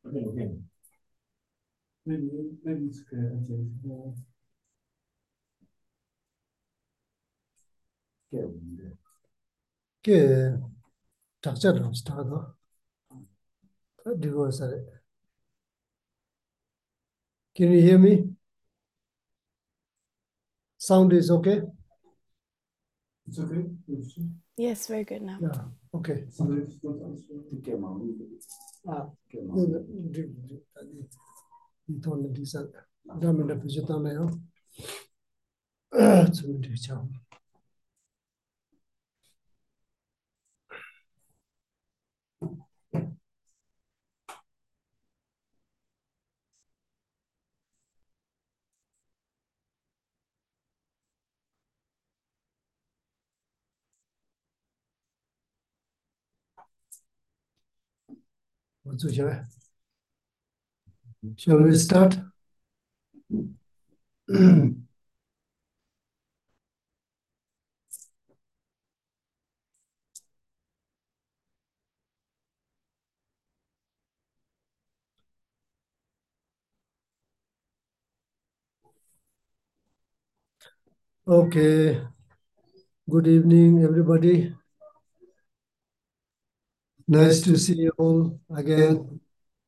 Maybe it's okay. Okay, structure start. Can you hear me? Sound is okay? It's okay. Yes, very good now. Yeah, okay. Shall we start? Okay. Good evening, everybody. Nice to see you all again.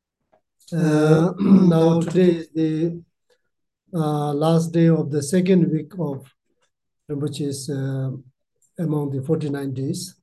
Now, today is the last day of the second week of Rinpoche's among the 49 days.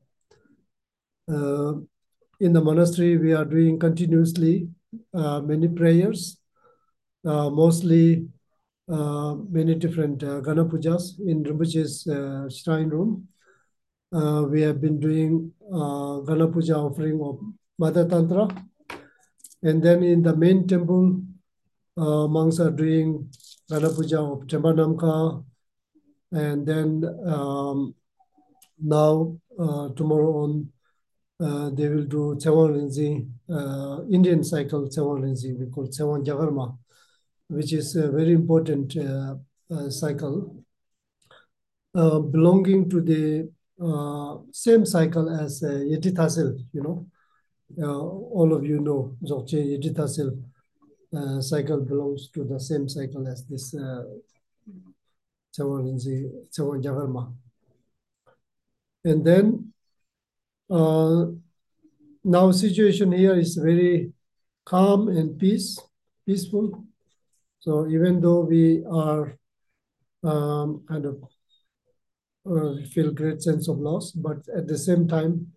In the monastery, we are doing continuously many prayers, mostly many different Gana Pujas in Rinpoche's shrine room. We have been doing Gana Puja offering of Mother Tantra. And then in the main temple, monks are doing Gana Puja of Chambanamka. And then now, tomorrow on, they will do Tsewan Rinzi, Indian cycle Tsewan Rinzi, we call Tsewan Jagarma, which is a very important cycle, belonging to the same cycle as Yeti Thasil, you know. All of you know, Dzogchen Yeti Thasil cycle belongs to the same cycle as this Tsewan Rinzi, Tsewan Jagarma. And then now situation here is very calm and peaceful. So even though we are kind of feel great sense of loss, but at the same time,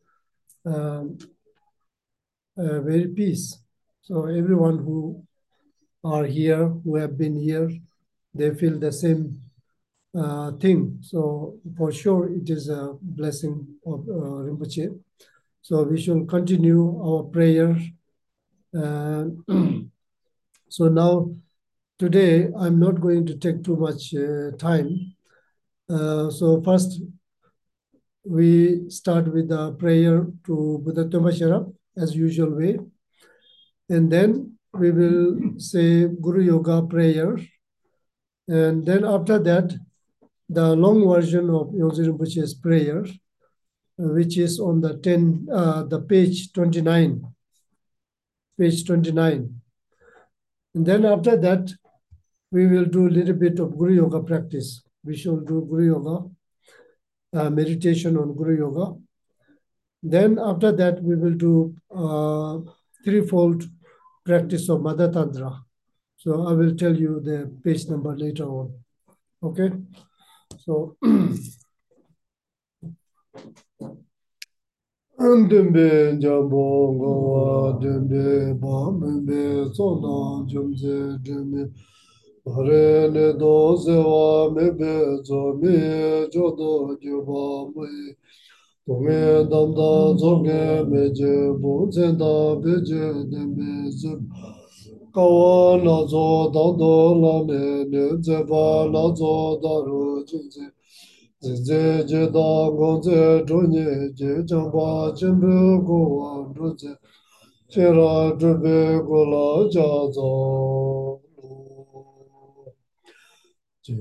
very peace. So everyone who are here, who have been here, they feel the same thing. So for sure, it is a blessing of Rinpoche. So we should continue our prayer. So now, today, I'm not going to take too much time. So first, we start with the prayer to Buddha Toma Sharap, as usual way. And then we will say Guru Yoga prayer. And then after that, the long version of Yonzin Rinpoche's prayer, which is on the page 29. Page 29. And then after that, we will do a little bit of Guru Yoga practice. We shall do Guru Yoga, meditation on Guru Yoga. Then after that, we will do threefold practice of Mother Tantra. So I will tell you the page number later on. Okay? So, Andembe Jambongo, Dembe Bambe, Sona Jumze, Deme, Rene Dosewa, Mebe, Zomi, Jodo, Jubame, Tome Danda, Zoge, Meje, Bonzenda, Beje, Dembe, Zeb, Kawana, Zo, Dando, Lane, Zeba, Lazo, Daro, Jinze, Zhe je da gong zhe zhu nie je zheng ba jin bu gu wang zhu zhe qi ra zhu bi gu la jia zong lu jie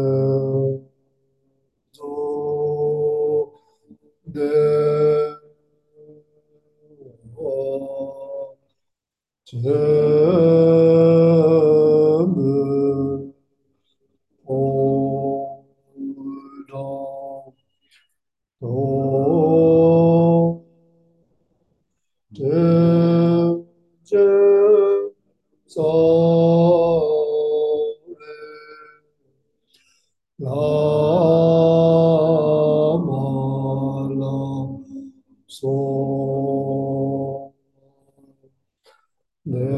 zu de wa 전부 오라 도 전제 서래 라마라 소 네,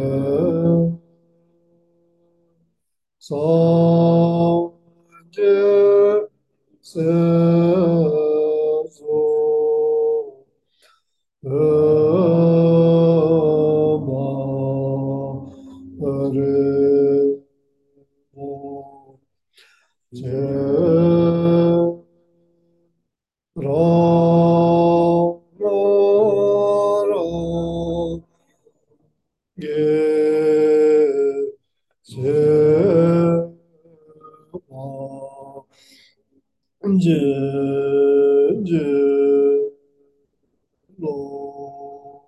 성제 세소 음아를 제라라라 이제 이제 로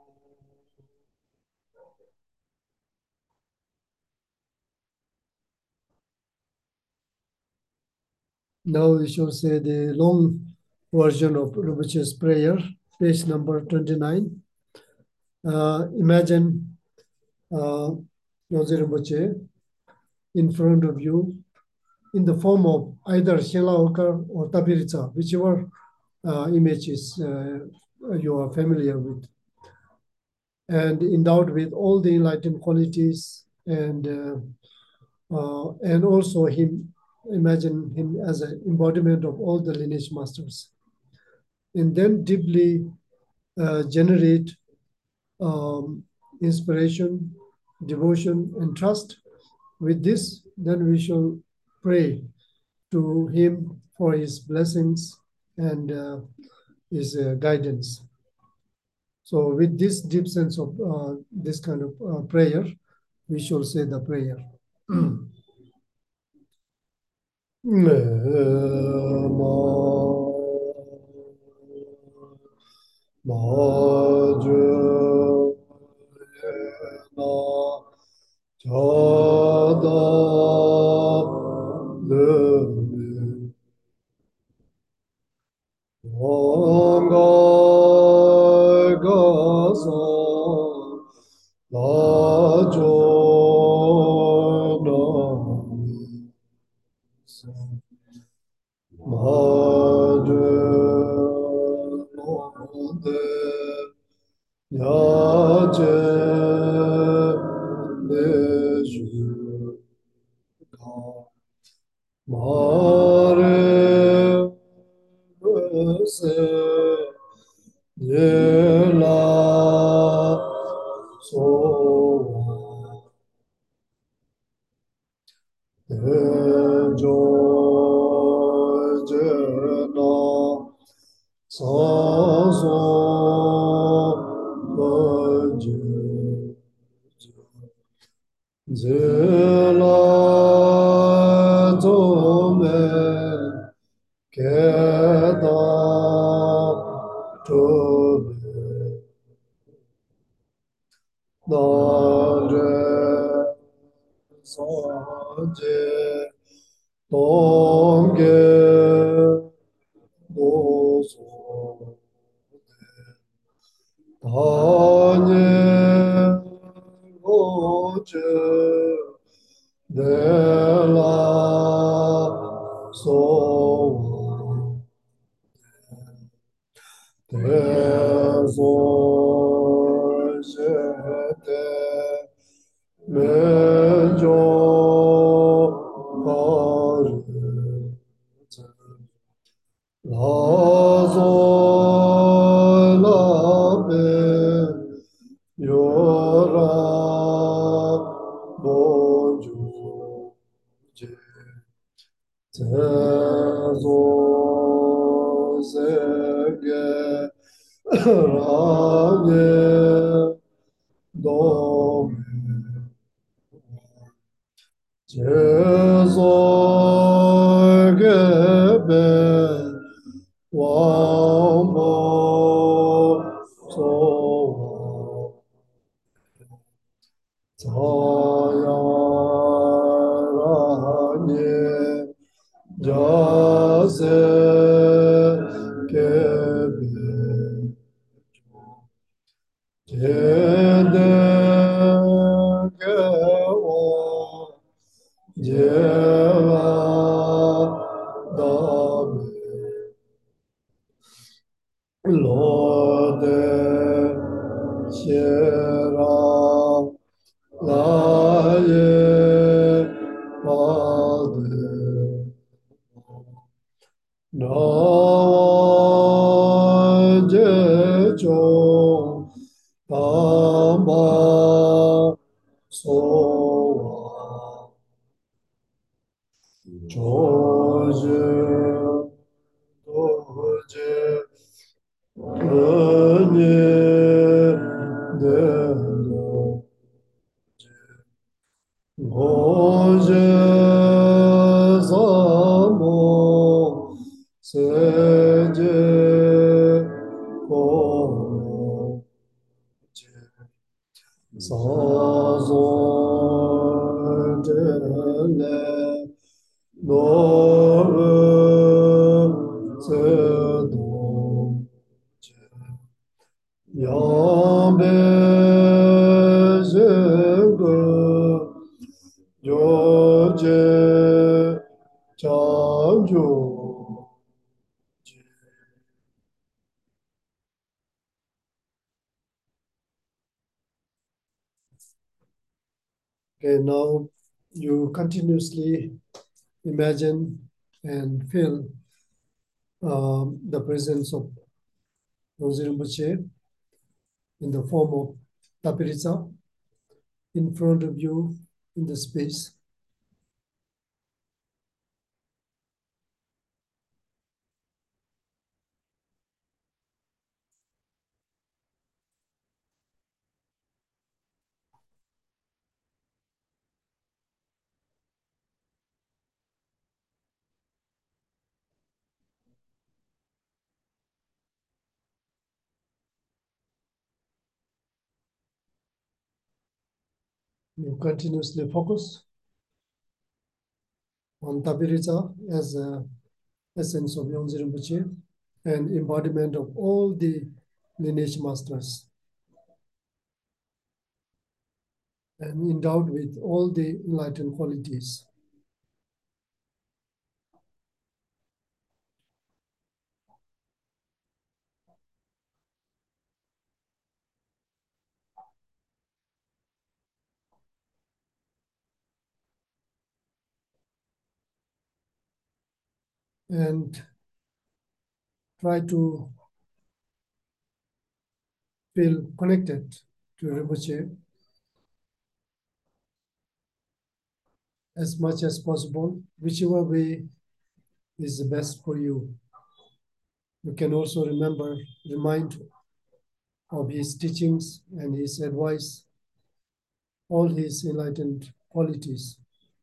Now we shall say the long version of Rinpoche's prayer, page number 29. Imagine Losé Rinpoche in front of you in the form of either Shelaokar or Tapirica, whichever image is you are familiar with, and endowed with all the enlightened qualities, and also him. Imagine him as an embodiment of all the lineage masters, and then deeply generate inspiration, devotion, and trust. With this, then we shall pray to him for his blessings and his guidance. So with this deep sense of this kind of prayer, we shall say the prayer. 사야라니 자세케베 제대게워 제라다메 로데 시에라 라예 바데 나제조 담바 소와 조제 도제 은예 대도 고제 사모 세제 고제 사소제레 노르 세도 야베제그 요제 장주. Okay, now you continuously imagine and feel the presence of Rosi Rinpoche in the form of Tapirisa in front of you in the space. You continuously focus on Tapirisa as a essence of Yongzi Rinpoche and embodiment of all the lineage masters, and endowed with all the enlightened qualities. And try to feel connected to Rinpoche as much as possible, whichever way is the best for you. You can also remind of his teachings and his advice, all his enlightened qualities,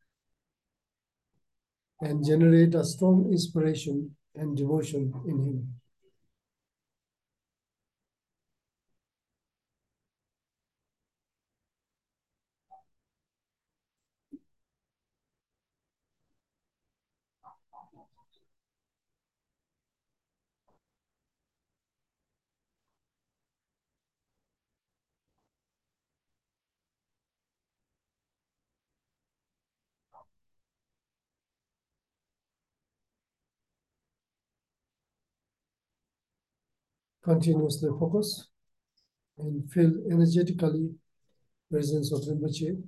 and generate a strong inspiration and devotion in him. Continuously focus and feel energetically presence of Rinpoche,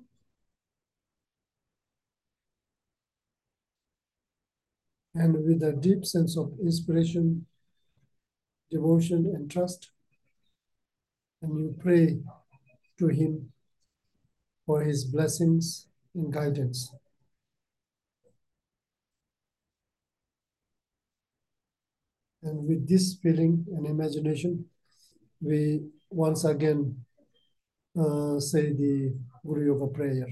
and with a deep sense of inspiration, devotion, and trust, and you pray to him for his blessings and guidance. And with this feeling and imagination, we once again say the Guru Yoga prayer.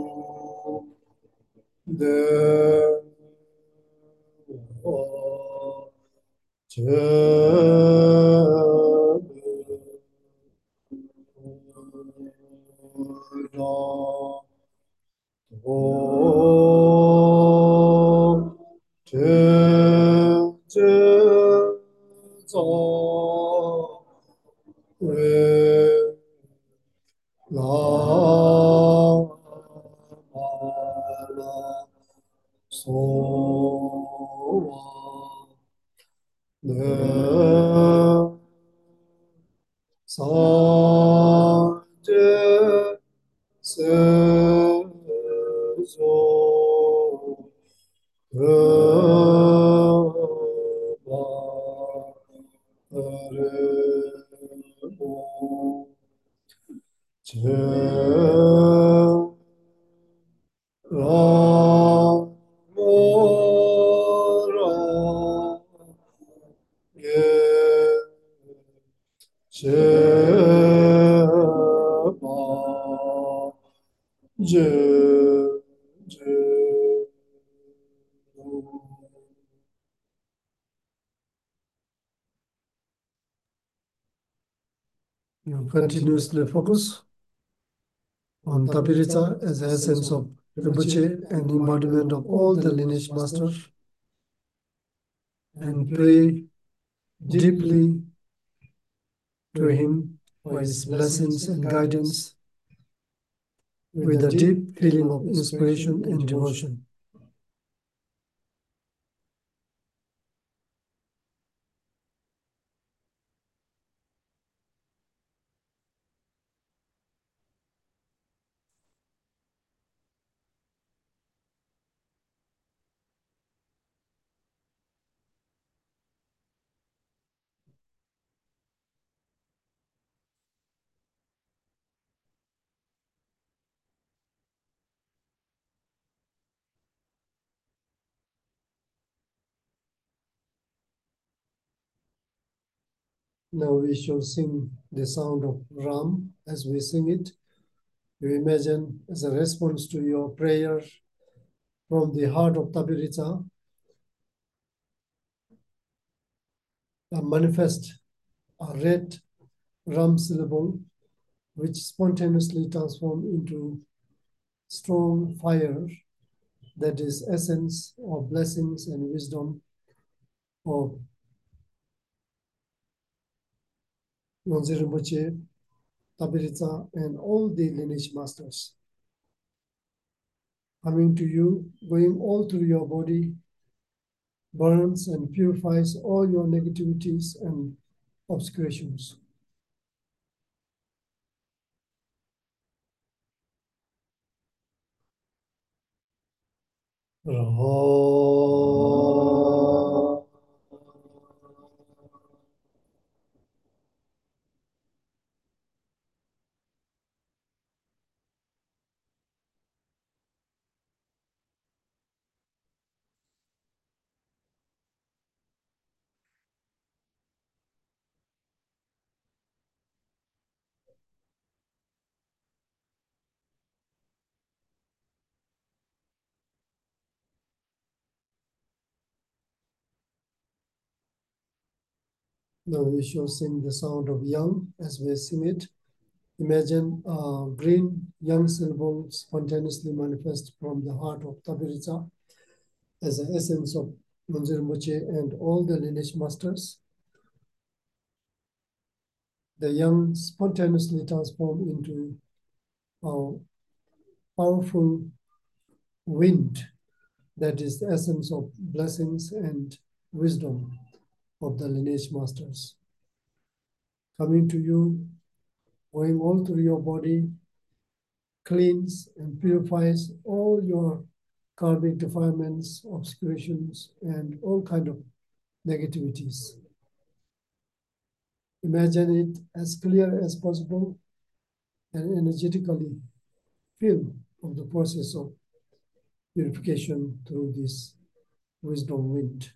De You continuously focus on Tapirica as the essence of Rinpoche and embodiment of all the lineage masters, and pray deeply to him for his blessings and guidance with a deep feeling of inspiration and devotion. Now we shall sing the sound of Ram. As we sing it, you imagine as a response to your prayer from the heart of Tapirica, manifest a red Ram syllable which spontaneously transforms into strong fire that is essence of blessings and wisdom of Nonze Rinpoche, Tapirica, and all the lineage masters. Coming to you, going all through your body, burns and purifies all your negativities and obscurations. Now we shall sing the sound of yang. As we sing it, imagine a green yang syllable spontaneously manifest from the heart of Tapirica as the essence of Nonze Rinpoche and all the lineage masters. The yang spontaneously transform into a powerful wind that is the essence of blessings and wisdom of the lineage masters. Coming to you, going all through your body, cleans and purifies all your karmic defilements, obscurations, and all kind of negativities. Imagine it as clear as possible and energetically feel of the process of purification through this wisdom wind.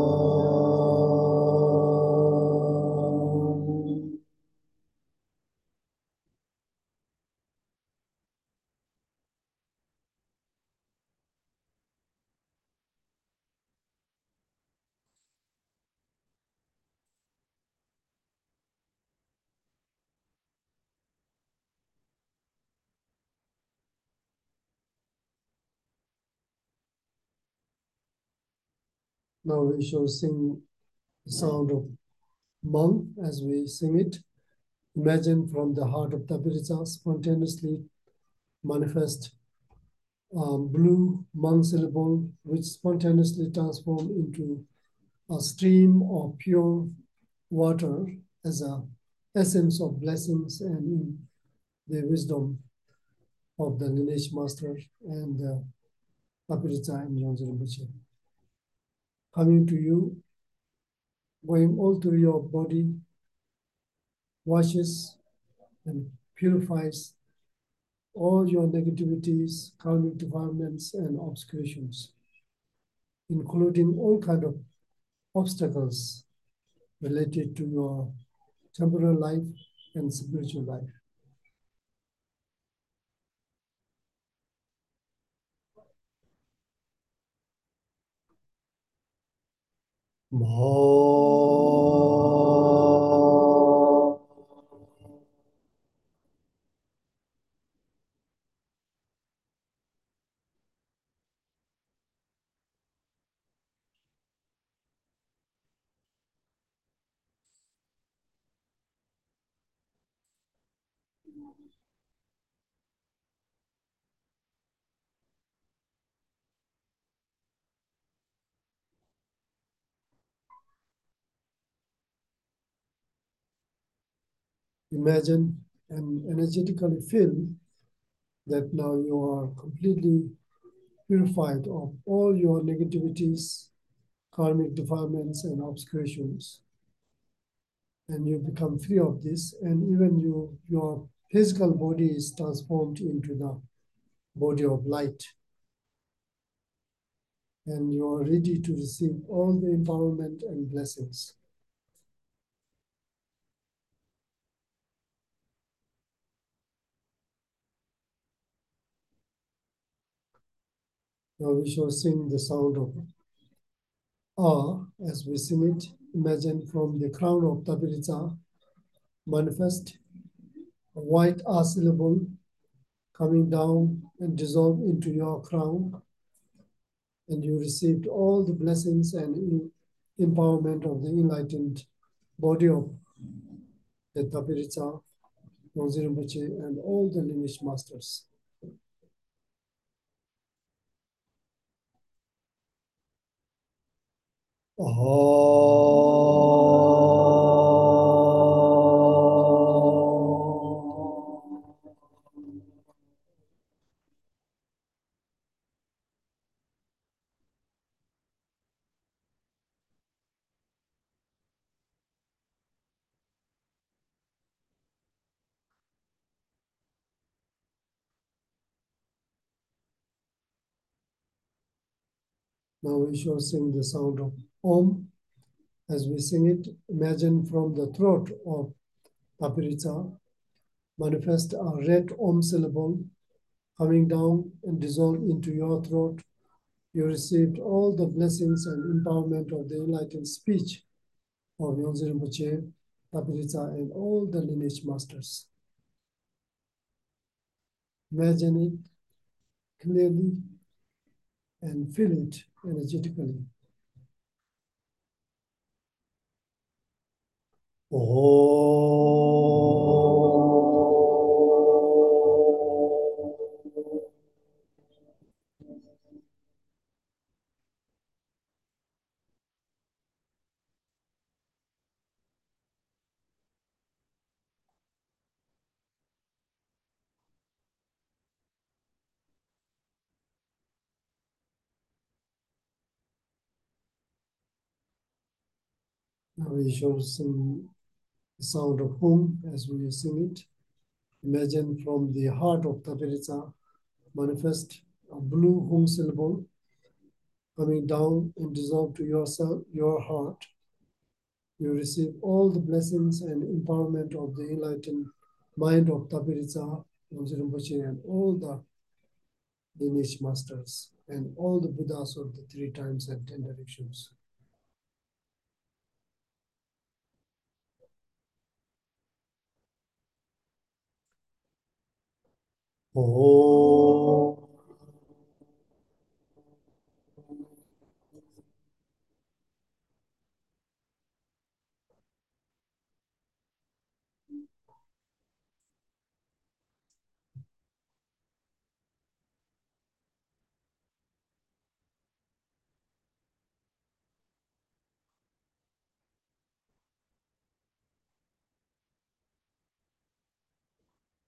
Yo. Now we shall sing the sound of monk as we sing it. Imagine from the heart of Tapirita spontaneously manifest blue monk syllable, which spontaneously transform into a stream of pure water as a essence of blessings and the wisdom of the lineage master and the Tapirita and Yonzin Rinpoche. Coming to you, going all through your body, washes and purifies all your negativities, karmic defilements, and obscurations, including all kind of obstacles related to your temporal life and spiritual life. Imagine and energetically feel that now you are completely purified of all your negativities, karmic defilements, and obscurations. And you become free of this, and even your physical body is transformed into the body of light. And you are ready to receive all the empowerment and blessings. Now we shall sing the sound of Ah as we sing it. Imagine from the crown of Tapirita manifest a white Ah syllable coming down and dissolve into your crown. And you received all the blessings and empowerment of the enlightened body of the Tapirita, Yonzin Rinpoche, and all the lineage masters. Now we shall sing the sound of Om. As we sing it, imagine from the throat of Tapirita manifest a red Om syllable coming down and dissolve into your throat. You received all the blessings and empowerment of the enlightened speech of Yonzin Rinpoche, Tapirita, and all the lineage masters. Imagine it clearly and feel it energetically. Now we shall sing the sound of Hum as we sing it. Imagine from the heart of Tapirita manifest a blue Hum syllable coming down and dissolve to yourself, your heart. You receive all the blessings and empowerment of the enlightened mind of Tapirita, Yonzin Rinpoche, and all the lineage masters, and all the Buddhas of the 3 times and 10 directions. Oh.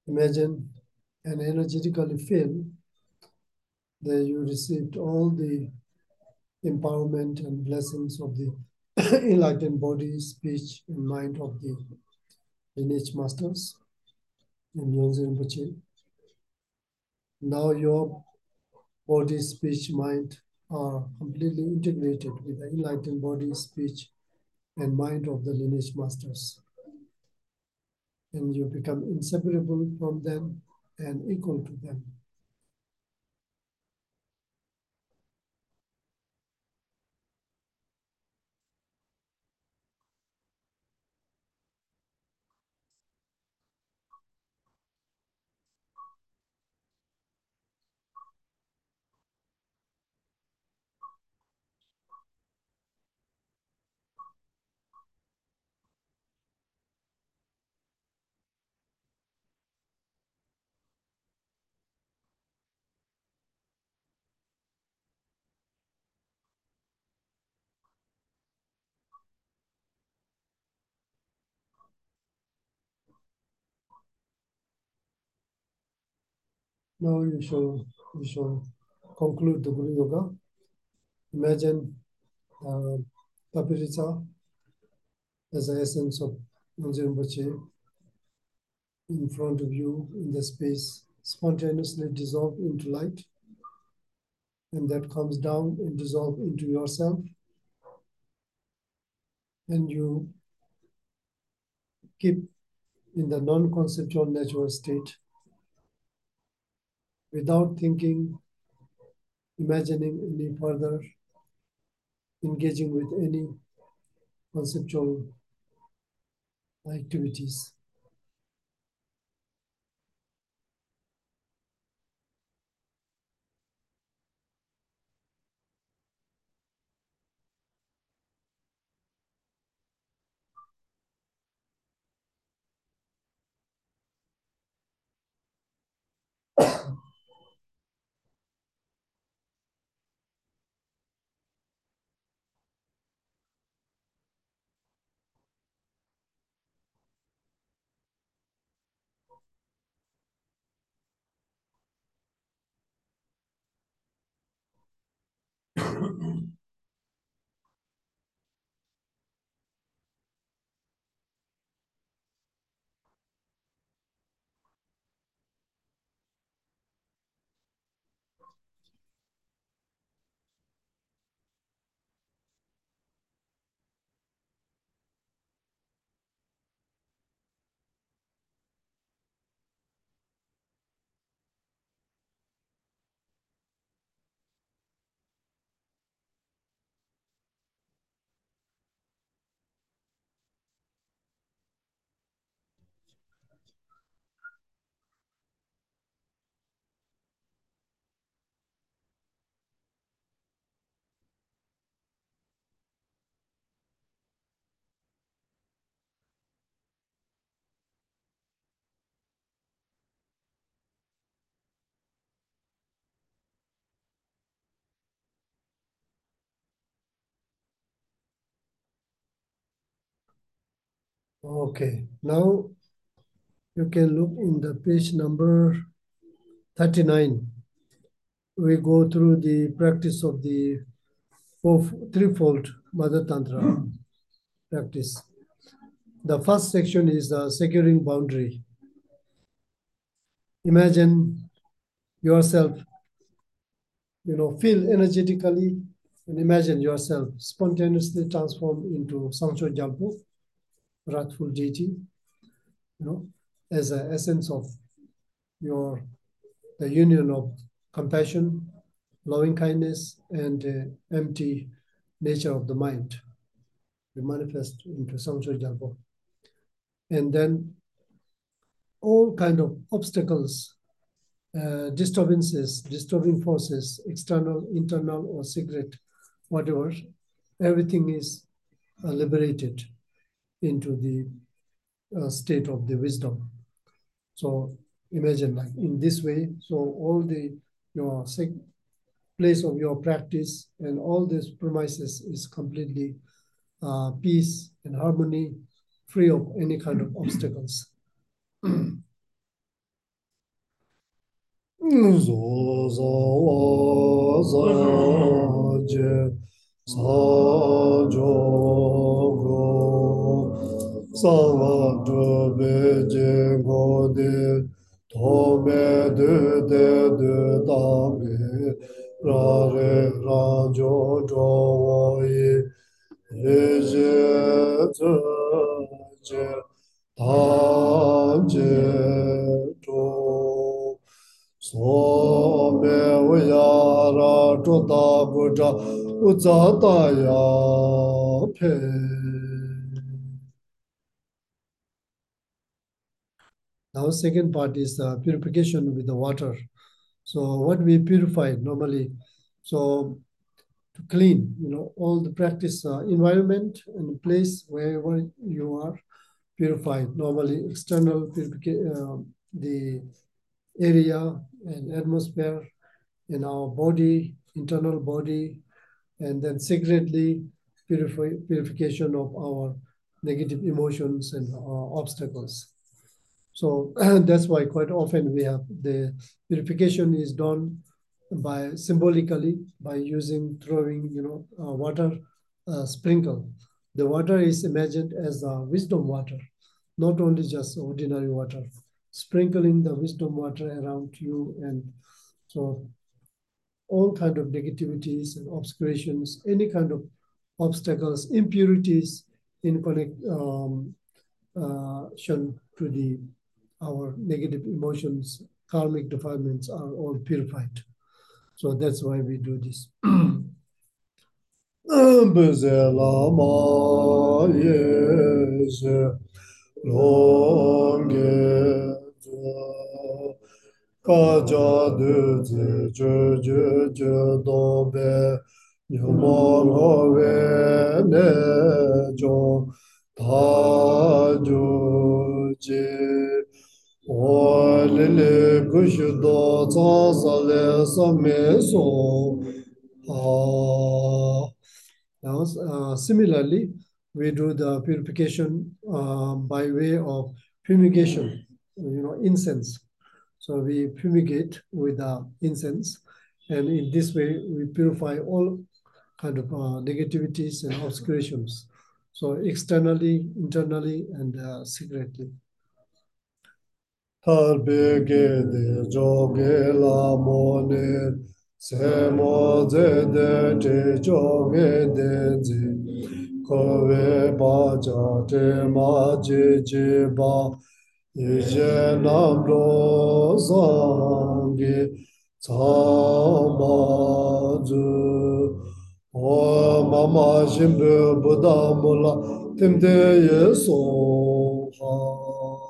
Imagine and energetically feel that you received all the empowerment and blessings of the enlightened body, speech, and mind of the lineage masters and Yonzen Rinpoche. Now your body, speech, mind are completely integrated with the enlightened body, speech, and mind of the lineage masters. And you become inseparable from them and equal to them. Now you shall conclude the Guru Yoga. Imagine Tapirita as the essence of Yonzen Rinpoche in front of you in the space, spontaneously dissolve into light, and that comes down and dissolve into yourself. And you keep in the non-conceptual natural state without thinking, imagining any further, engaging with any conceptual activities. Okay, now you can look in the page number 39. We go through the practice of the threefold Mother Tantra practice. The first section is the securing boundary. Imagine yourself, feel energetically and imagine yourself spontaneously transform into Sancho Jalpo, wrathful deity, as an essence of the union of compassion, loving kindness, and empty nature of the mind. We manifest into Sancho Jalpo. And then all kind of obstacles, disturbances, disturbing forces, external, internal, or secret, whatever, everything is liberated into the state of the wisdom. So imagine like in this way, so all your place of your practice and all these premises is completely peace and harmony, free of any kind of obstacles. Zoza wazaje sajogo savajobeje gode tobe de dange rare rajo joye reje je tanje to Some uyara chota buja uzataya pe. Now, second part is purification with the water. So, what we purify normally, so to clean, all the practice environment and place wherever you are purified. Normally, external purification, the area and atmosphere in our body, internal body, and then secretly purification of our negative emotions and obstacles. So that's why quite often we have the purification is done by symbolically by throwing water sprinkle. The water is imagined as wisdom water, not only just ordinary water. Sprinkling the wisdom water around you, and so all kind of negativities and obscurations, any kind of obstacles, impurities in connection to our negative emotions, karmic defilements are all purified. So that's why we do this. Kaja de je do be nyuma we ne jo ta ju je o le le gush do za za le sa me so now, similarly, we do the purification by way of fumigation, incense. So we fumigate with incense, and in this way we purify all kind of negativities and obscurations. So externally, internally, and secretly. Tarbege de joge la mone se mo de te joge de zi kowe ba ja te ma je ba je nam ro zange ca ma zu o mama jimbe buddha mula timde ye so ha.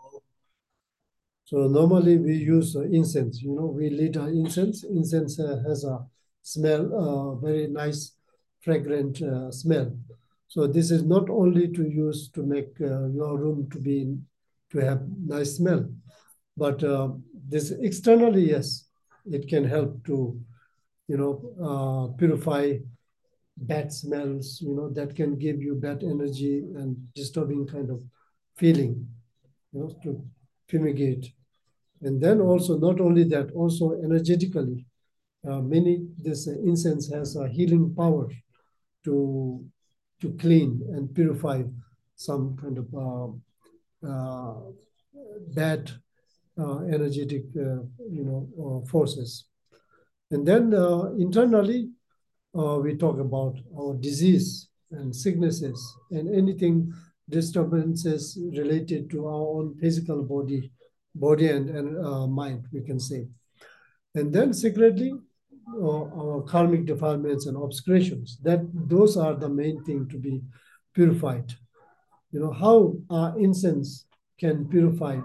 So normally we use incense, we lit incense. Incense has a smell, very nice, fragrant smell. So this is not only to use to make your room to have nice smell, but this externally, yes, it can help to, purify bad smells, that can give you bad energy and disturbing kind of feeling, to fumigate. And then also, not only that, also energetically, this incense has a healing power to clean and purify some kind of bad energetic, forces. And then internally, we talk about our disease and sicknesses and anything disturbances related to our own physical body and mind, we can say. And then secretly, our karmic defilements and obscurations, those are the main thing to be purified. How incense can purify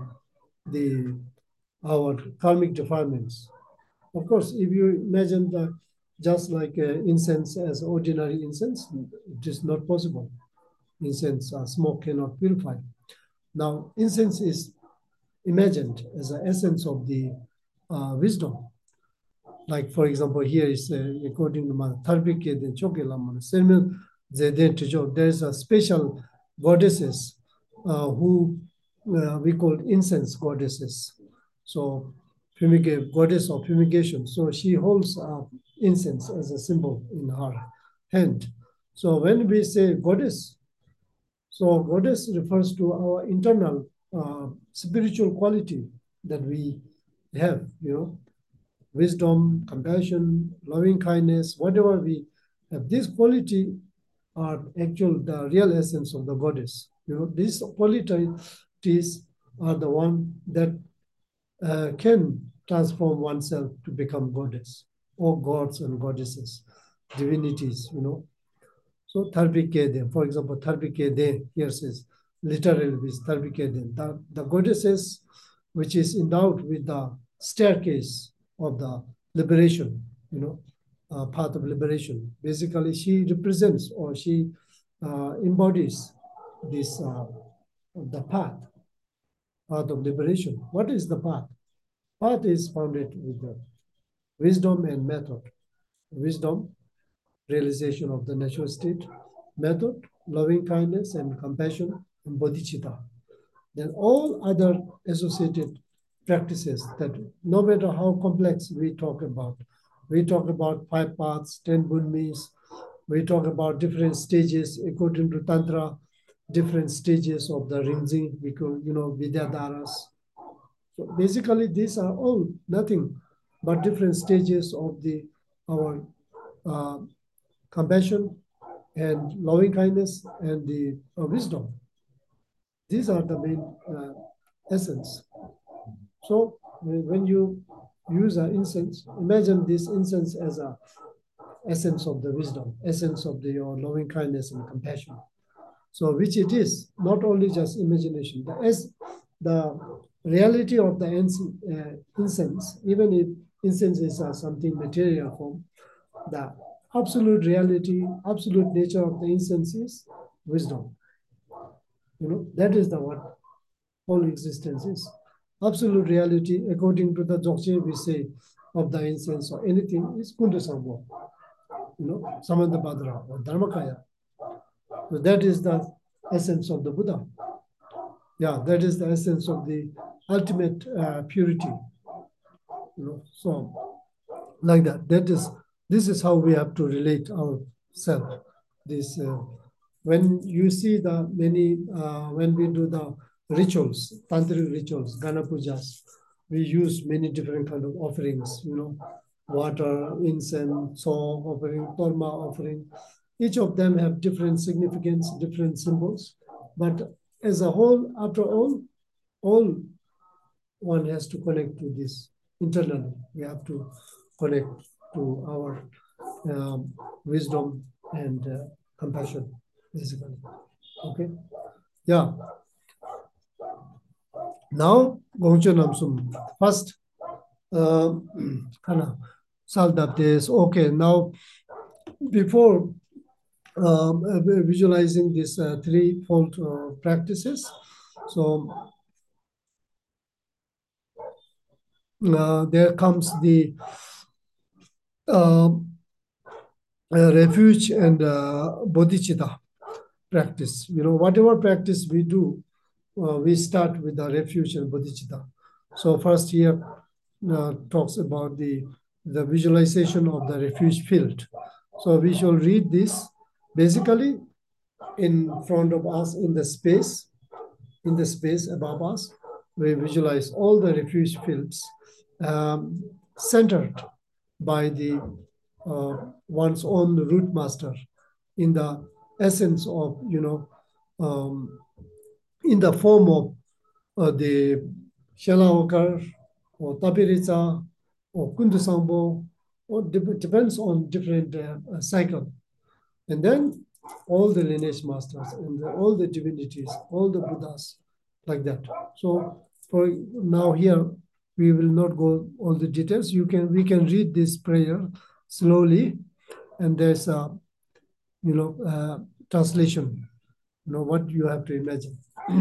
our karmic defilements. Of course, if you imagine just like incense as ordinary incense, it is not possible. Incense, smoke cannot purify. Now, incense is imagined as the essence of the wisdom. Like, for example, here is according to Tharbike de Chokelamana, there is a special goddesses who we call incense goddesses. So goddess of fumigation. So she holds incense as a symbol in her hand. So when we say goddess, so goddess refers to our internal spiritual quality that we have, wisdom, compassion, loving kindness, whatever we have. This quality are the real essence of the goddess. These qualities are the one that can transform oneself to become goddess or gods and goddesses, divinities, So Tarbikede, for example, Tarbikede here says, literally is Tarbikede, the goddesses which is endowed with the staircase of the liberation, path of liberation. Basically, she represents or she embodies this the path of liberation. What is the path? Path is founded with the wisdom and method. Wisdom, realization of the natural state. Method, loving kindness and compassion, and bodhicitta. Then all other associated practices that no matter how complex we talk about 5 paths, 10 bunmis, we talk about different stages according to Tantra, different stages of the Rinzing, Vidyadharas. So basically, these are all nothing but different stages of our compassion and loving kindness and the wisdom. These are the main essence. So when you use an incense, imagine this incense as a essence of the wisdom, essence of your loving kindness and compassion. So which it is, not only just imagination. The reality of the incense, even if incense is something material form, the absolute reality, absolute nature of the incense is wisdom. That is what whole existence is. Absolute reality, according to the Dzogchen, we say of the incense or anything is Kundasangpo, Samanthabhadra or Dharmakaya. So that is the essence of the Buddha. Yeah, that is the essence of the ultimate purity. So like that. This is how we have to relate ourselves. This when you see the many when we do the rituals, tantric rituals, Gana pujas, we use many different kind of offerings. Water, incense, song offering, torma offering. Each of them have different significance, different symbols. But as a whole, after all one has to connect to this internally. We have to connect to our wisdom and compassion, basically. Okay? Yeah. Now, Gongchen Namsum. First, Kana, Saldaptes. Okay, now, before visualizing these threefold practices, so there comes the refuge and bodhicitta practice. Whatever practice we do, we start with the refuge and bodhicitta. So first here talks about the visualization of the refuge field. So we shall read this basically in front of us in the space above us. We visualize all the refuge fields centered by the one's own root master in the essence of, in the form of the Shalawakar or Tapirica or Kundusangpo, or depends on different cycle. And then all the lineage masters and all the divinities, all the Buddhas, like that. So for now here, we will not go all the details. We can read this prayer slowly, and there's a translation. What you have to imagine.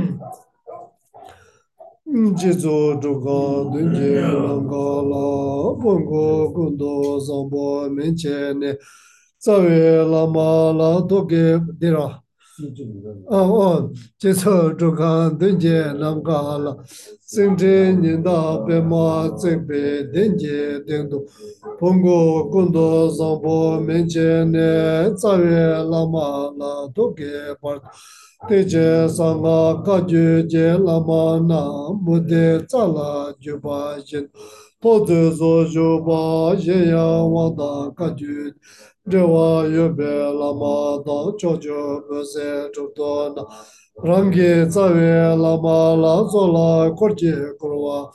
Jizo Duga Dunje Langala Bongo Gundo Zambo Menchene Sawe Lama La Doge Dira 제서 조간 된제 남가라 생제 닌다 베마 제베 된제 된도 봉고 군도 zambo menjene tsawe lama la doge par teje sanga kaju je lama na mude tsala juba jin pode zo juba je ya wada kaju dewa yobe lama da chojo beze chotona rangi tsawe lama la zola korje kurwa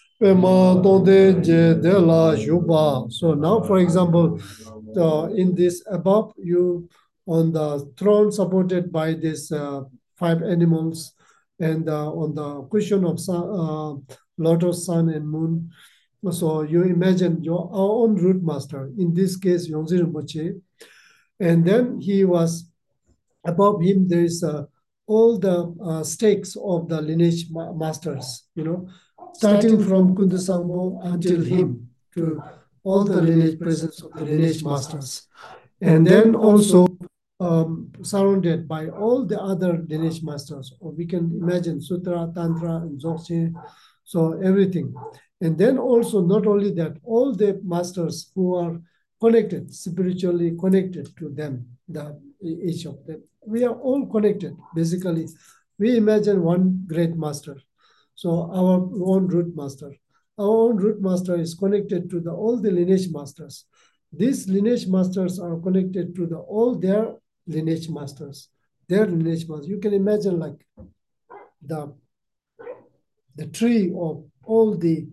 so now, for example, in this above, you on the throne supported by these five animals, and on the cushion of lotus, sun, and moon. So you imagine your our own root master. In this case, Yongzi Rinpoche, and then he was above him. There is all the stakes of the lineage masters. Starting from Kundasangbo until him, to all the lineage presence of the lineage masters. And then also surrounded by all the other lineage masters, or we can imagine Sutra, Tantra, and Dzogchen, so everything. And then also, not only that, all the masters who are connected, spiritually connected to them, each of them. We are all connected, basically. We imagine one great master. So our own root master. Our own root master is connected to all the lineage masters. These lineage masters are connected to all their lineage masters. Their lineage masters. You can imagine like the tree of all the,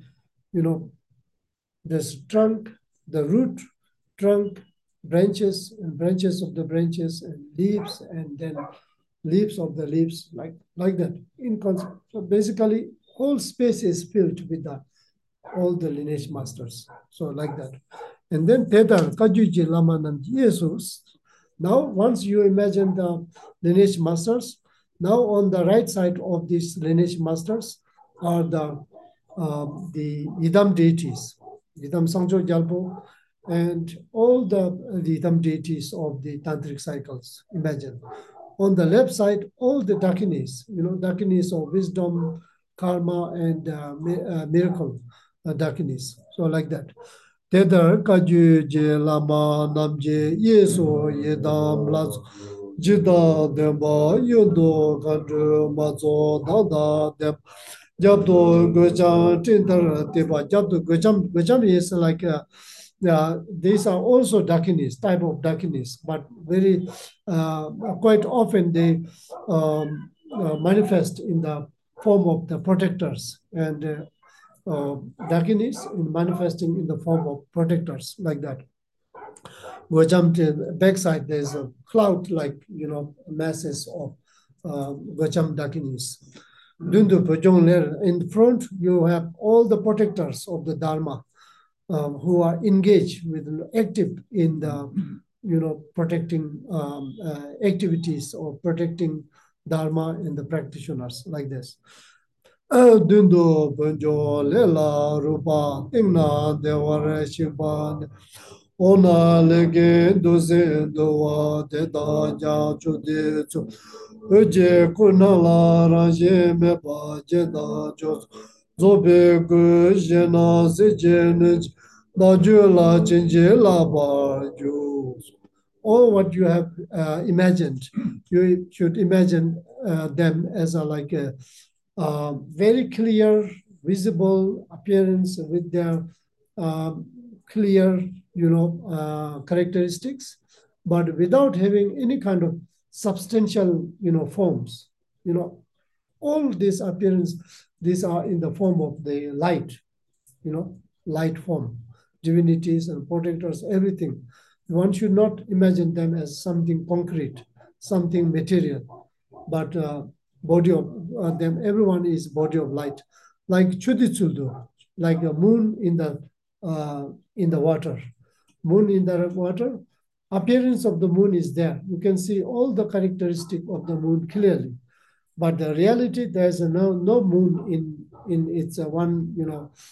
this trunk, the root, trunk, branches, and branches of the branches, and leaves, and then leaves of the leaves, like that. So basically, whole space is filled with all the lineage masters. So like that. And then Tedar, Kajuji, Lamanand, Jesus. Now, once you imagine the lineage masters, now on the right side of these lineage masters are the Idam deities, Idam Sangjo Gyalpo, and all the Idam deities of the tantric cycles. Imagine. On the left side, all the dakinis, dakinis of wisdom, karma, and miracle dakinis. So like that. Tedar kaju je lama namje yeso yedam laz jida demba yondo kandu mazo dada dem jabdo gojam tintar teba jabdo gojam is like these are also dakinis, type of dakinis, but very quite often they manifest in the form of the protectors, and dakinis manifesting in the form of protectors, like that. Gojam backside there's a cloud, like masses of Gojam dakinis. Dundu Pujong in front you have all the protectors of the Dharma. Who are engaged with active in the protecting activities or protecting Dharma and the practitioners, like this. Dundo Bunjo Lela Rupa Ingna Devara Shivan Ona Lege Doze Doa Deda Ja Chudetsu Uje Kunala Raje Mepa Jeda Jos Zobe Gu Jena Zijenij Dajula Chinjila Barjus. All what you have imagined, you should imagine them as like a very clear, visible appearance with their clear, characteristics, but without having any kind of substantial, forms. All this appearance, these are in the form of the light, light form, divinities and protectors, everything. One should not imagine them as something concrete, something material, but body of them. Everyone is body of light, like Chuditsuldu, like a moon in the water. Moon in the water. Appearance of the moon is there. You can see all the characteristic of the moon clearly. But the reality, there's no moon in its one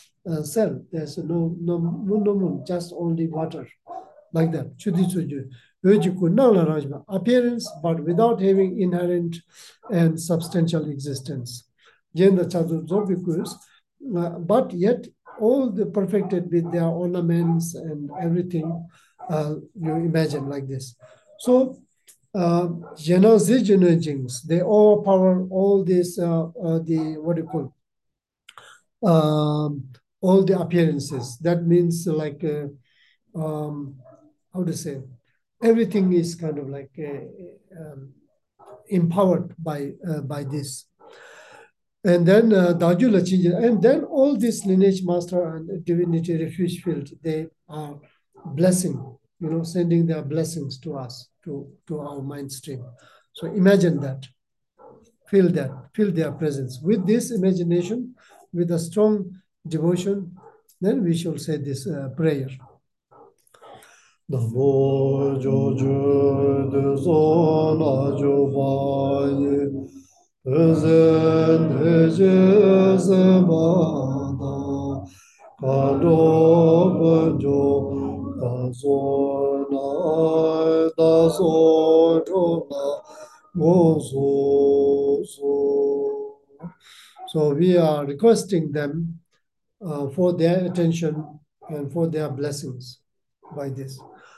cell. There's no moon, just only water, like that. Chuditsuju. appearance, but without having inherent and substantial existence. But yet all the perfected with their ornaments and everything, you imagine like this. So they overpower all this, the what do you call, all the appearances. That means like, how to say, everything is kind of like empowered by this. And then Dajula changes, and then all this lineage master and divinity refuge field, they are blessing, sending their blessings to us, to our mind stream. So imagine that, feel their presence. With this imagination, with a strong devotion, then we shall say this prayer. Namo Jojo de Zona Jovaye Ezen Hejezebada Kado Banjo Kazona Dazona Gozo. So we are requesting them for their attention and for their blessings by this.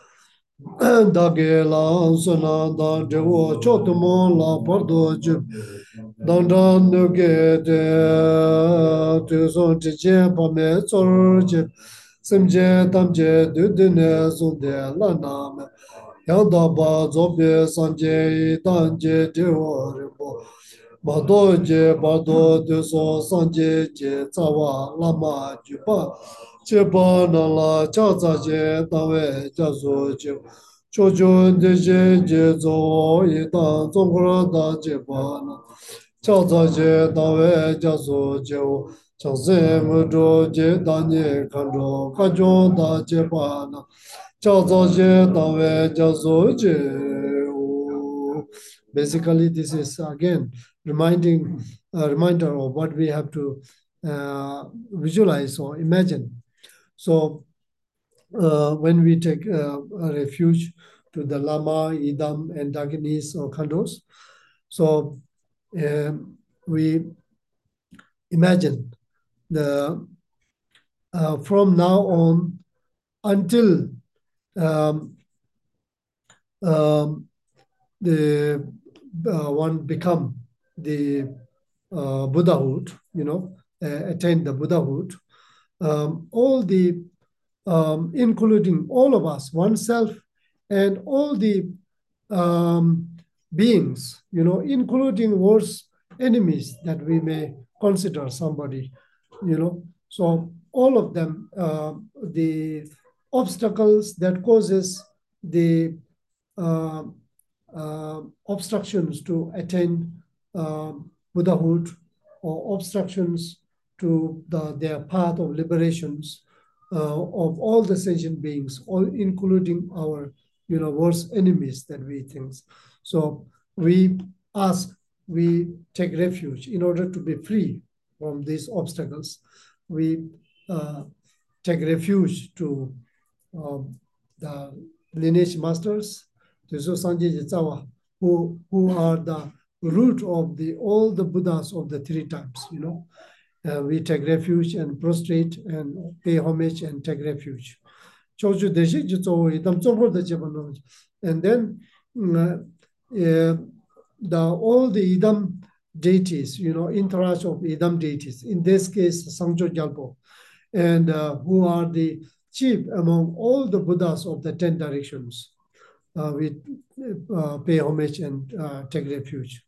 Dage la sona da dewo chotomo la pordo ju dandan nuge de tu son je pa me tsor je semje tamje de ne zo de la nam yang da ba zo be sanje danje de wo bo ba do je ba do de so sanje je tsawa la ma ju ba che ba na la cha za je da we ja zo je chojo de je zo yi da zong ro da je ba na cha za je da we ja zo je chang se mu zho je da ni kan zho ka zho da je ba na cha za je da we ja zo je. Basically, this is again reminder of what we have to visualize or imagine. So when we take a refuge to the Lama, Idam, and Dakinis or Khandos, so we imagine the from now on until the one become the Buddhahood, attain the Buddhahood, all the including all of us, oneself, and all the beings, including worse enemies that we may consider somebody, So all of them, the obstacles that causes the obstructions to attain Buddhahood, or obstructions to their path of liberations of all the sentient beings, all including our worst enemies that we think. So we take refuge in order to be free from these obstacles. We take refuge to the lineage masters, who are the root of all the Buddhas of the three types, we take refuge and prostrate and pay homage and take refuge. And then all the Idam deities, entourage of Idam deities, in this case, Sangcho Gyalpo, and who are the chief among all the Buddhas of the 10 directions. We pay homage and take refuge.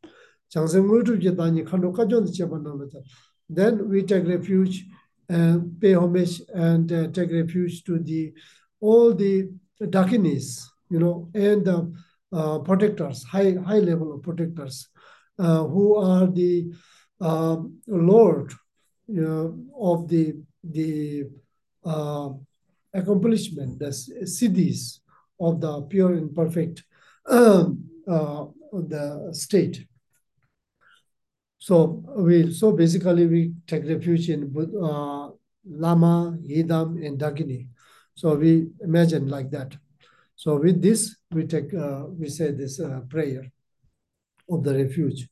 Then we take refuge and pay homage and take refuge to all the Dakinis, and the protectors, high level of protectors, who are the Lord of the accomplishment, the siddhis of the pure and perfect the state. So basically we take refuge in Lama, Idam, and Dakini. So we imagine like that. So with this, we say this prayer of the refuge.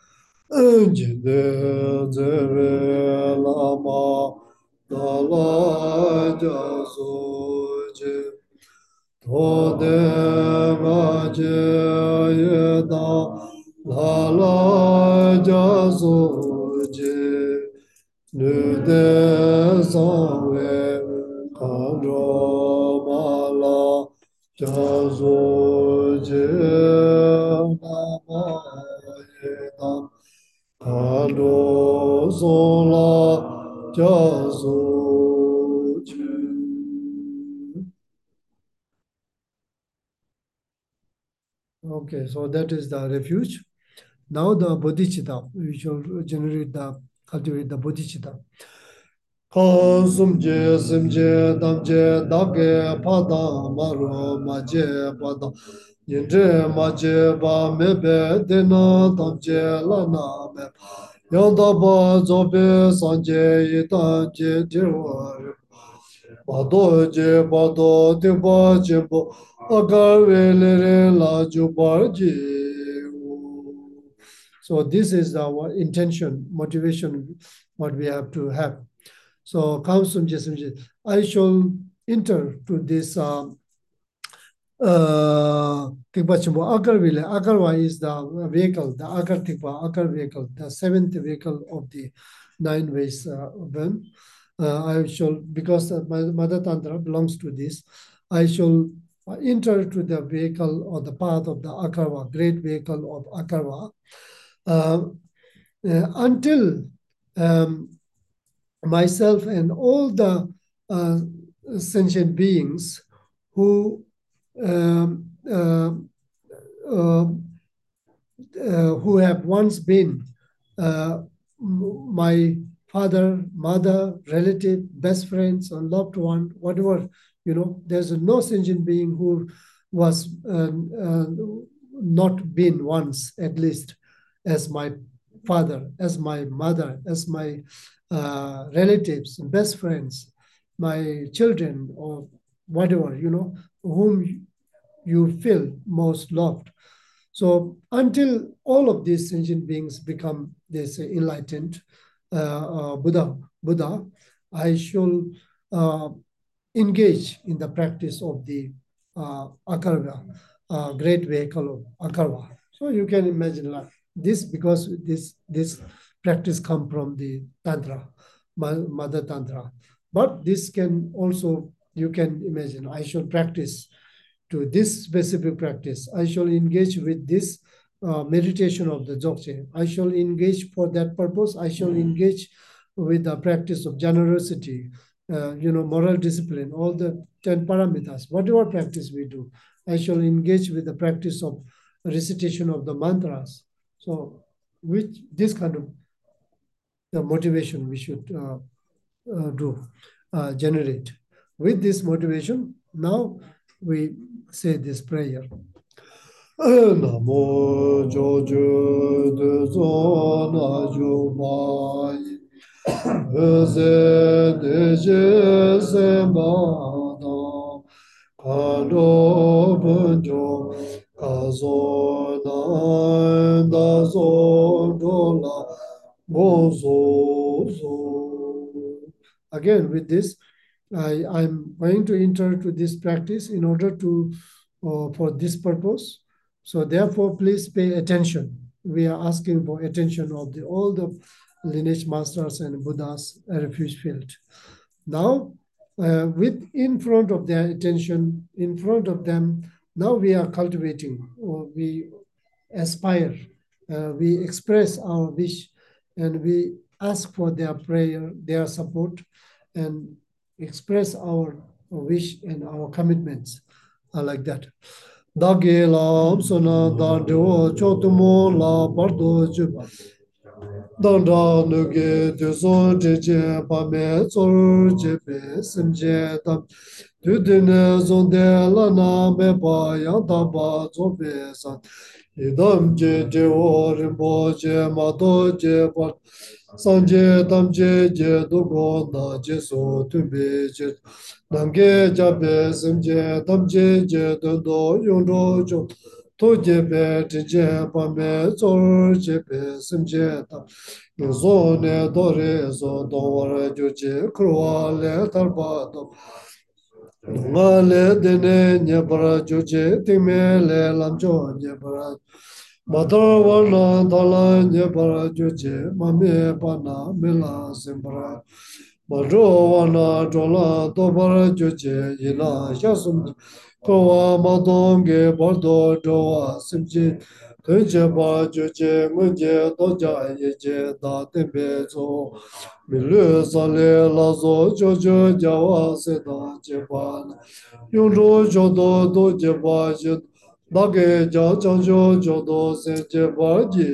Okay, so that is the refuge. Now the bodhicitta, we shall cultivate the bodhicitta. Sumje, simje, damje, dage, pada, maro, maje, pada, yinje, maje, ba, mebe, dena, damje, lana, me, yanda, ba, zobe, sanje, yita, je, dirwa, bado, je, bado, tiba, jimbo, agar, velere, la, jubar, je. So this is our intention, motivation, what we have to have. So I shall enter to this Agarwa is the vehicle, the Agar Tikva, Agar vehicle, the seventh vehicle of the 9 ways burn. I shall, because my Mother Tantra belongs to this, I shall enter to the vehicle or the path of the Akarva, great vehicle of Akarva, until myself and all the sentient beings who have once been my father, mother, relative, best friends, or loved one, whatever, there's no sentient being who was not been once, at least, as my father, as my mother, as my relatives, best friends, my children, or whatever, whom you feel most loved. So until all of these sentient beings become this enlightened Buddha, I shall engage in the practice of the Akarva, great vehicle of Akarva. So you can imagine this, because this practice come from the Tantra, Mother Tantra. But this can also, you can imagine, I shall practice to this specific practice. I shall engage with this meditation of the Dzogchen. I shall engage for that purpose. I shall engage with the practice of generosity, moral discipline, all the 10 paramitas, whatever practice we do. I shall engage with the practice of recitation of the mantras. So which this kind of the motivation we should generate. With this motivation, now we say this prayer. Namo Jojo de Zona Jubai Eze Deje Sembada Kado Bunjo Kazona Dazo Dola Bozo. Again, with this, I'm going to enter to this practice in order to, for this purpose. So therefore, please pay attention. We are asking for attention of all the lineage masters and Buddhas refuge field. Now, in front of their attention, in front of them, now we are cultivating, or we aspire, we express our wish, and we ask for their prayer, their support, and express our wish and our commitments like that. Dagi la sona da do chotumo la bardo ju danda nuge de so je pa me so je be simje da du de ne zon de la na me ba ya da ba zo be sa idam je je rimbo je mato je pa sanje tam je dogo na je so tumbe je nange jabe sim je tam je do yon jo to je be je pa me zor je be sim je tam zo ne do re zo do war jo je kro le tar ba do nga le dene nye para juche tingme le lamcho nye para matar wana dhala nye para juche mame pana mela simpara madro wana dola do para juche yina shasum kowa madonge bardo dowa simchi tunche pa juche munje doja yeche da tembe zo milu sale lazo jojo jawa seda jepan yungro jodo do jeba je dage ja chanjo jodo se jeba je.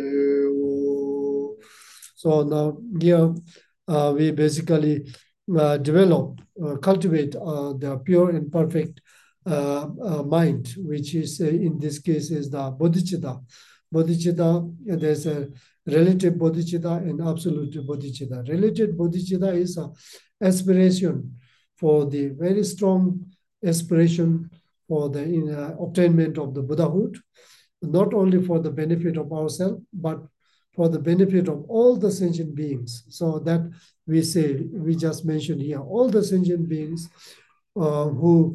So now here we basically develop, cultivate the pure and perfect mind, which is in this case is the bodhicitta. Bodhicitta, there's a relative bodhicitta and absolute bodhicitta. Relative bodhicitta is an aspiration for the very strong aspiration for the obtainment of the Buddhahood, not only for the benefit of ourselves, but for the benefit of all the sentient beings. So that we say, we just mentioned here, all the sentient beings who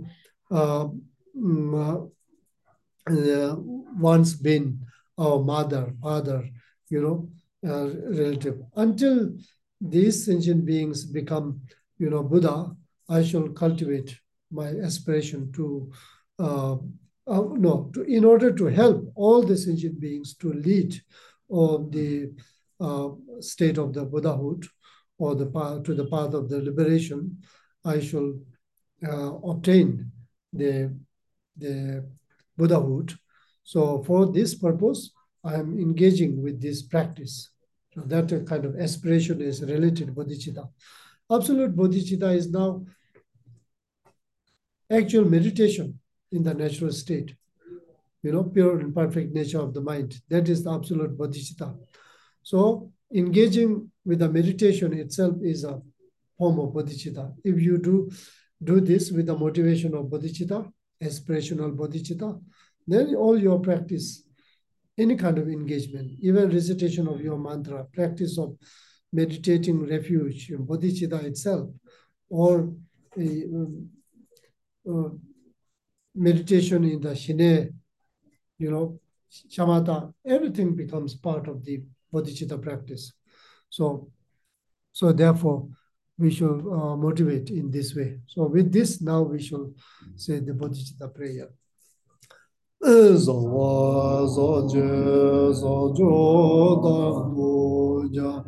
once been our mother, father, relative. Until these sentient beings become, Buddha, I shall cultivate my aspiration to, in order to help all the sentient beings to lead of the state of the Buddhahood or the path to the path of the liberation, I shall obtain the Buddhahood. So for this purpose, I am engaging with this practice. So that kind of aspiration is related bodhicitta. Absolute bodhicitta is now actual meditation in the natural state, pure and perfect nature of the mind. That is the absolute bodhicitta. So engaging with the meditation itself is a form of bodhicitta. If you do this with the motivation of bodhicitta, aspirational bodhicitta, then all your practice, any kind of engagement, even recitation of your mantra, practice of meditating refuge, bodhicitta itself, or meditation in the shine, shamatha, everything becomes part of the bodhicitta practice. So therefore, we should motivate in this way. So with this, now we shall say the bodhicitta prayer. Zawa zaje zajo dangoja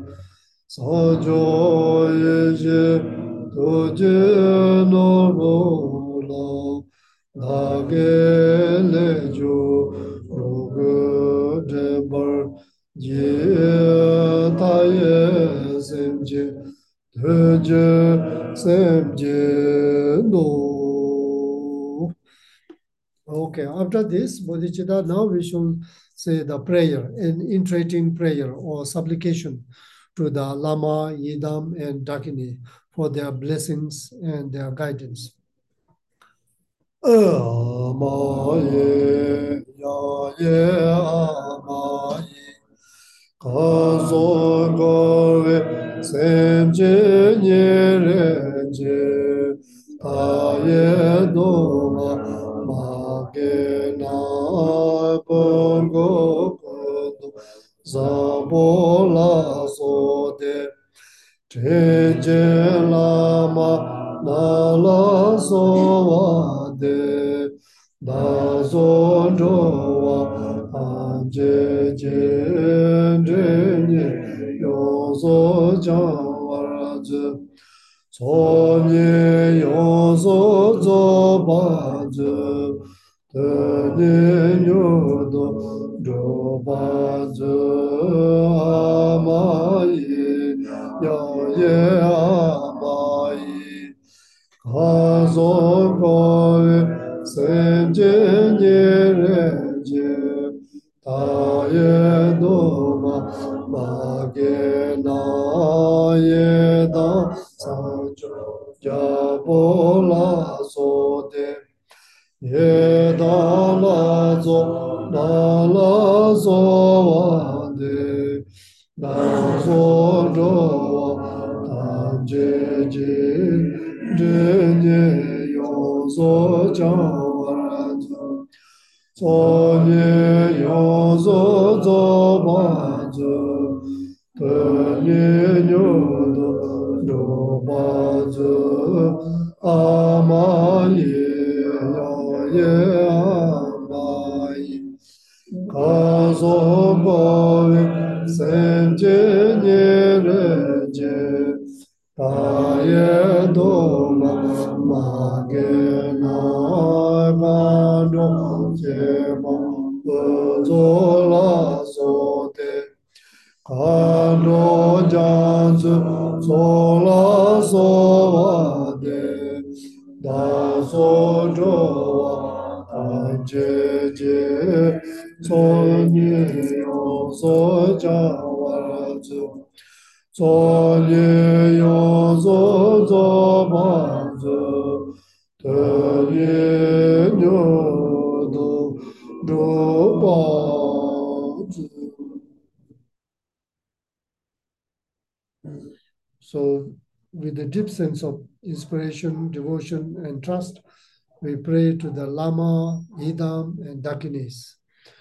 sajo yeje toje norola dage lejo rogo debar je taye semje toje semje no. Okay, after this, bodhicitta, now we should say the prayer, an entreating prayer or supplication to the Lama, Yidam, and Dakini for their blessings and their guidance. Amaye, yaye, amaye, kazo gowe, semje nyereje, taye doma, Magena bongo kodo zabola sode teje lama nala soade dazo doa anje jenye yozo jawaraje Sonye yozo zobaze, tene nyodo jobaze amaye, yaye amaye, kazo koe senje nyereje, ma ge na ye da sa jo ja bo la so de ye da la zo wa de da zo do wa ta je ne yo zo ja wa ra zo so ne yo zo zo ba zo te ne nyo do ba zo a ma ye ya ye a ma ye ka zo bo sen je ne re je ta ye do ma ge na ma do je ma zo la so te ka do jan zu so la so wa de da so do wa ta je so ni yo so ja wa zu so ni yo so zo ba zu te ni nyo do ba zu. So, with a deep sense of inspiration, devotion, and trust, we pray to the Lama, Idam, and Dakinis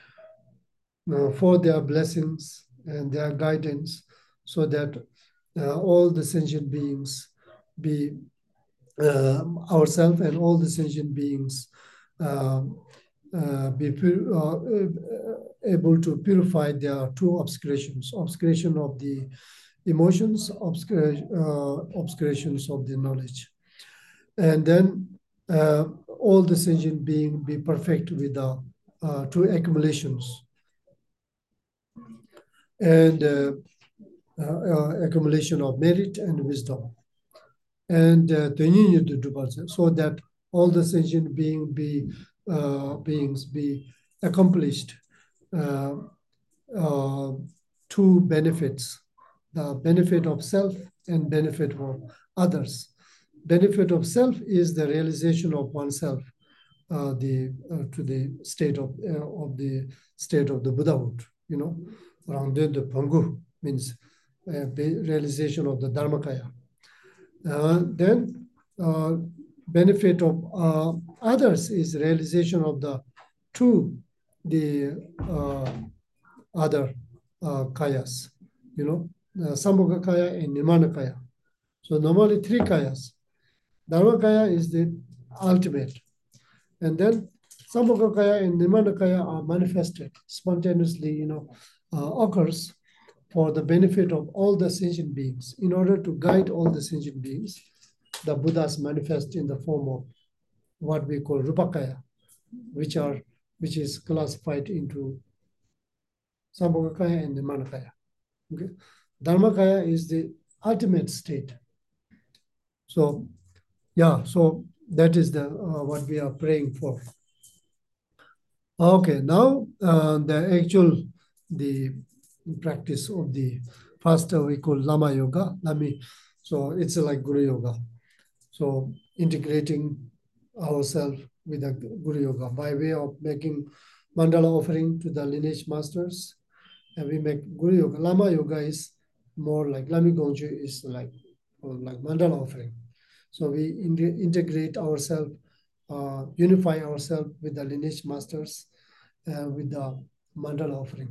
for their blessings and their guidance so that all the sentient beings be ourselves and all the sentient beings uh, be able to purify their two obscurations, obscuration of the emotions, obscurations of the knowledge. And then all the sentient being be perfect with the two accumulations. And accumulation of merit and wisdom. And so that all the sentient beings be accomplished two benefits, the benefit of self and benefit of others. Benefit of self is the realization of oneself to the state of the Buddhahood, Rangde de Pangu means realization of the Dharmakaya. Then benefit of others is realization of the other kayas, Sambhoga Kaya and Nirmana Kaya. So normally three kayas. Dharmakaya is the ultimate. And then Sambhoga Kaya and Nirmana Kaya are manifested spontaneously, occurs for the benefit of all the sentient beings. In order to guide all the sentient beings, the Buddhas manifest in the form of what we call Rupakaya, which is classified into Sambhogakaya and Nirmanakaya. Okay? Dharmakaya is the ultimate state. So, so that is the what we are praying for. Okay, now the practice of the first we call Lama Yoga. So it's like Guru Yoga. So integrating ourselves with the Guru Yoga by way of making mandala offering to the lineage masters. And we make Guru Yoga. Lama Yoga is more like Lami Gongju is like mandala offering. So we integrate ourselves, unify ourselves with the lineage masters with the mandala offering.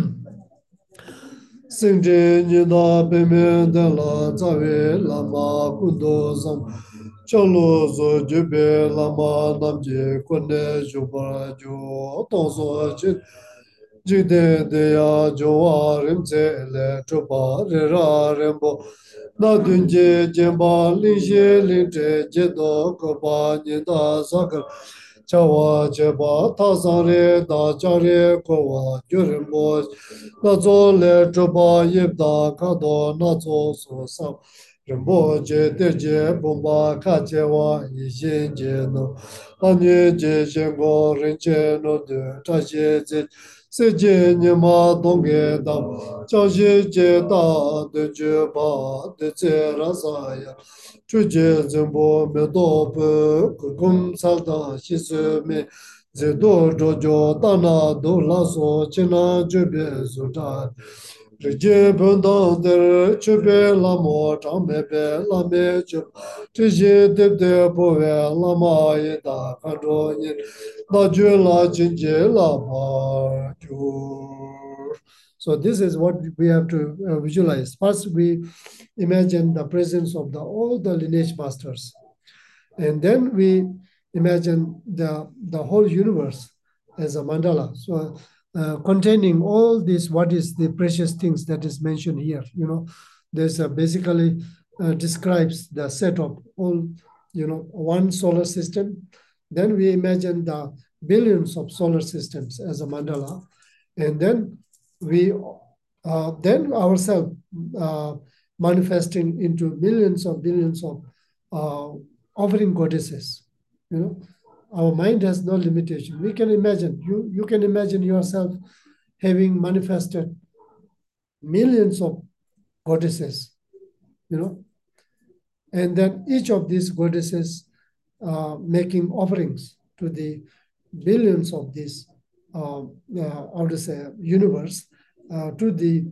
Singde nida peme de la zawe lama kundo sam chalo zo jube lama namje kone juba jo tonso jin jide de ya jo rimze le chupa re ra rembo na dunje jemba linje linte jedo kopa nida sakar chawa cheba tasare da chare kowa gyurimbo na zo le chupa yibda kado na zo so sam rimbo je te je bomba ka chewa yishin je no anye je shengo rinche no de ta je je se je nye ma dong ge da cha je je da de je ba de che ra sa ya chu je zen bo me do pe ku kum sal da shi se me ze do do jo da na do la so che na je be zo da je ben da de che be la mo cha me be la me che je de bo ve la ma ye da ka do ni so this is what we have to visualize. First, we imagine the presence of all the lineage masters. And then we imagine the whole universe as a mandala. So containing all this, what is the precious things that is mentioned here. There's basically describes the set of all, one solar system. Then we imagine the billions of solar systems as a mandala. And then we then ourselves manifesting into millions of billions of offering goddesses. Our mind has no limitation. We can imagine, you can imagine yourself having manifested millions of goddesses, and then each of these goddesses making offerings to the billions of this, how to say, universe, to the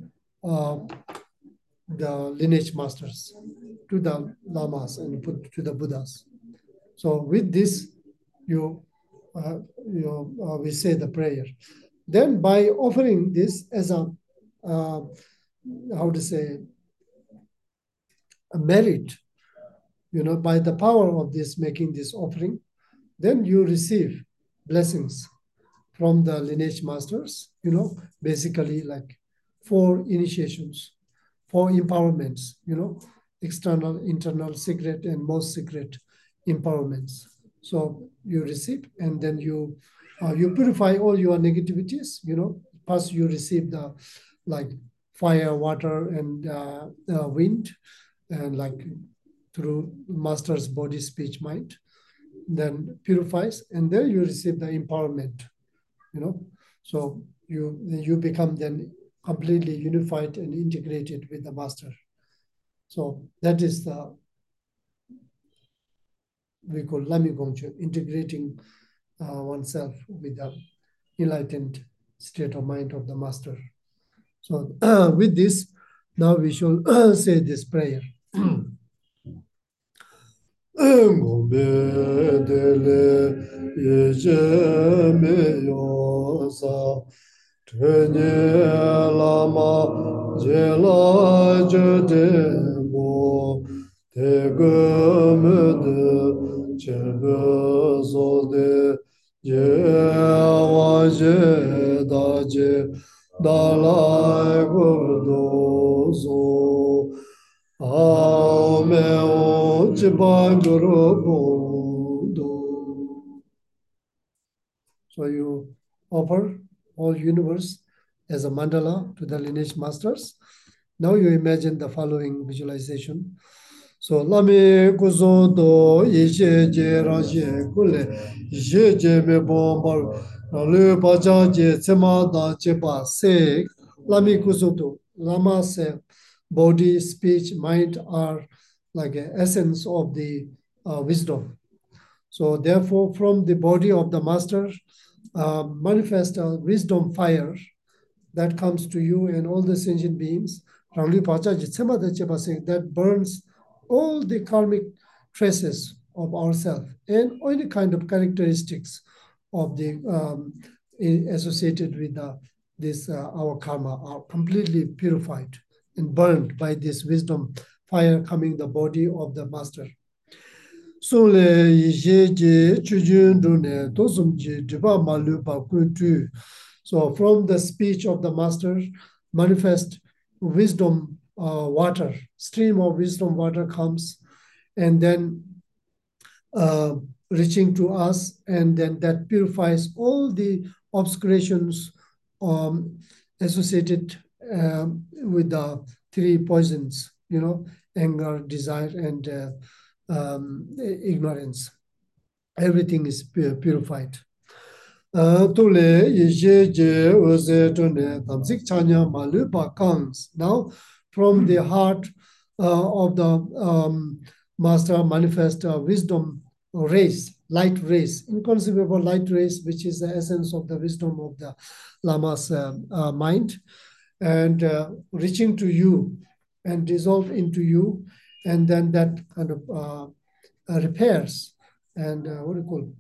lineage masters, to the lamas, and to the Buddhas. So with this, we say the prayer. Then by offering this as a, how to say, a merit, by the power of this, making this offering, then you receive blessings from the lineage masters, basically like 4 initiations, 4 empowerments, external, internal, secret, and most secret empowerments. So you receive, and then you purify all your negativities, First you receive the like fire, water, and wind, and like through master's body, speech, mind, then purifies, and then you receive the empowerment, So you become then completely unified and integrated with the master. So that is we call Lami Gongchen, integrating oneself with the enlightened state of mind of the master. So with this, now we shall say this prayer. So you offer all universe as a mandala to the lineage masters. Now you imagine the following visualization. So lami kuzo do yeshe je raje kule je je me bombar le baja je tsema da je ba se lami kuzo do lama se body, speech, mind are like an essence of the wisdom. So therefore, from the body of the master, manifest a wisdom fire that comes to you and all the sentient beings, that burns all the karmic traces of ourselves and any kind of characteristics of the associated with this our karma are completely purified and burned by this wisdom fire coming the body of the master. So from the speech of the master, manifest wisdom water, stream of wisdom water comes, and then reaching to us, and then that purifies all the obscurations associated with the 3 poisons, anger, desire, and ignorance. Everything is purified. Tule Ye Je Oze Tune Tamsik Chanya Malupa comes now from the heart of the Master Manifest Wisdom race, light race, inconceivable light race, which is the essence of the wisdom of the Lama's mind, and reaching to you and dissolve into you, and then that kind of repairs and what do you call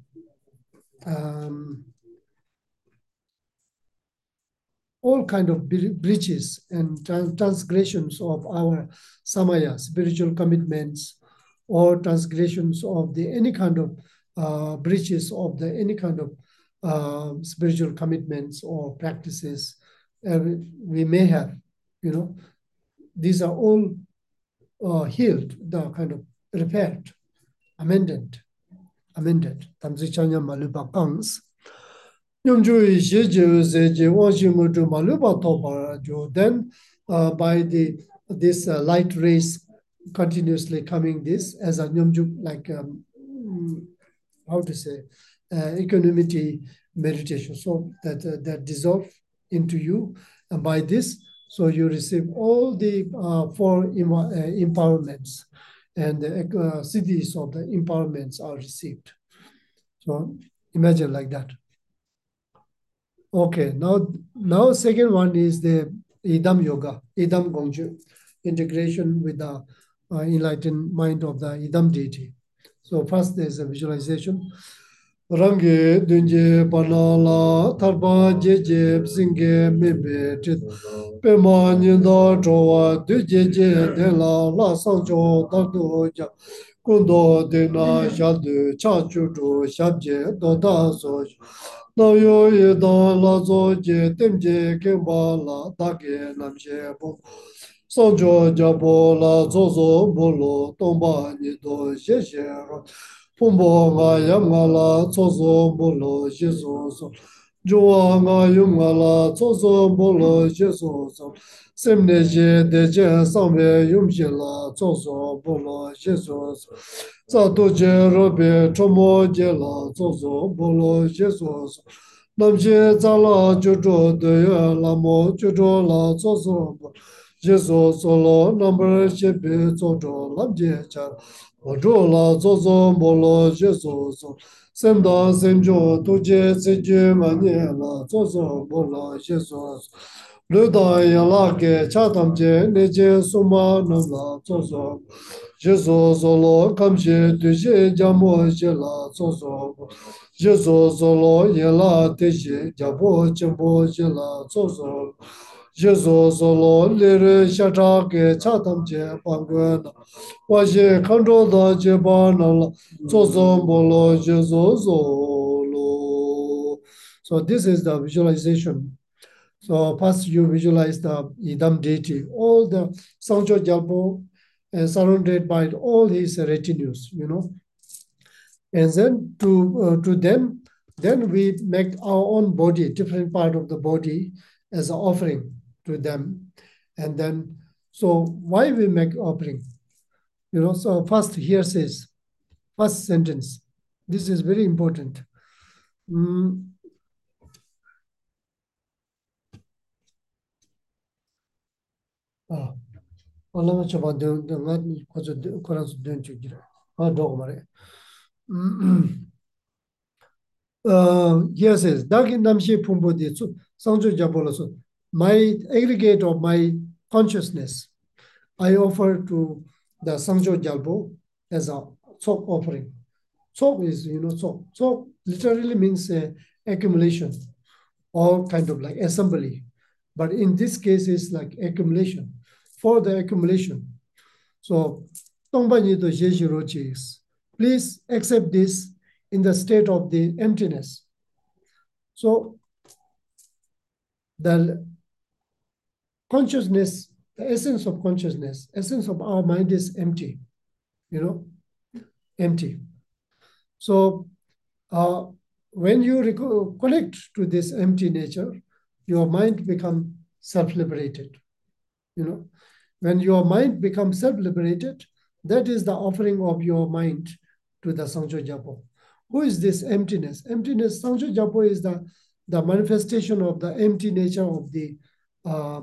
all kind of breaches and transgressions of our samaya, spiritual commitments, or transgressions of the any kind of breaches of the any kind of spiritual commitments or practices we may have, these are all healed, the kind of repaired, amended. Tamzichanya Malupa Kangs. Then by this light rays continuously coming this as a nyumju, like how to say equanimity meditation, so that dissolve into you, and by this so you receive all the four empowerments, and the cities of the empowerments are received. So imagine like that. Okay, now second one is the Idam Yoga, Idam Gongju, integration with the enlightened mind of the Idam deity. So first there's a visualization. Rangi dunje banala tarba jeje singe mebe tit pema nyinda chowa du jeje de la sangjo dardo ja kundo de na shadu cha chu chu shabje do da so na yo ye da la zo je temje ke ba la da ke nam she bo sangjo ja bo la zo zo bo lo tomba ni do she she Pumbo nga yam nga la tsozo bolo jeso so. Joa nga yum nga la tsozo bolo jeso so. Semne je de je sambe yum je la tsozo bolo jeso so. Zato je robe chomo je la tsozo bolo jeso so. Namje zala jojo de ya la mo jojo la tsozo bolo jeso solo number chepe tsozo lamje char. La zozo bolo jeso so senda senjo tuje seje manye la zozo bolo jeso le da ya la ke chatam je ne je suma no la zozo jeso solo kamje tuje jamo je la zozo jeso solo ye la teje jabo chembo je la zozo jeso solo le shata ke chatam je pangwa so this is the visualization. So first you visualize the Idam deity, all the Sangcho Jalpo, surrounded by all his retinues, And then to them, then we make our own body, different part of the body as an offering to them. And then, so why we make offering? So first here says, first sentence. This is very important. Here says, Dagin Namshi Pumbo de Sangjo Jaboloso, my aggregate of my consciousness, I offer to the Sangjo Jalbo as a sok offering. Sok is, sok. Sok literally means accumulation or kind of like assembly. But in this case, it's like accumulation, for the accumulation. So, please accept this in the state of the emptiness. So, the consciousness, the essence of consciousness, essence of our mind is empty, empty. So when you connect to this empty nature, your mind becomes self-liberated. When your mind becomes self-liberated, that is the offering of your mind to the Sangcho Japo. Who is this emptiness? Emptiness, Sangcho Japo is the manifestation of the empty nature of the uh,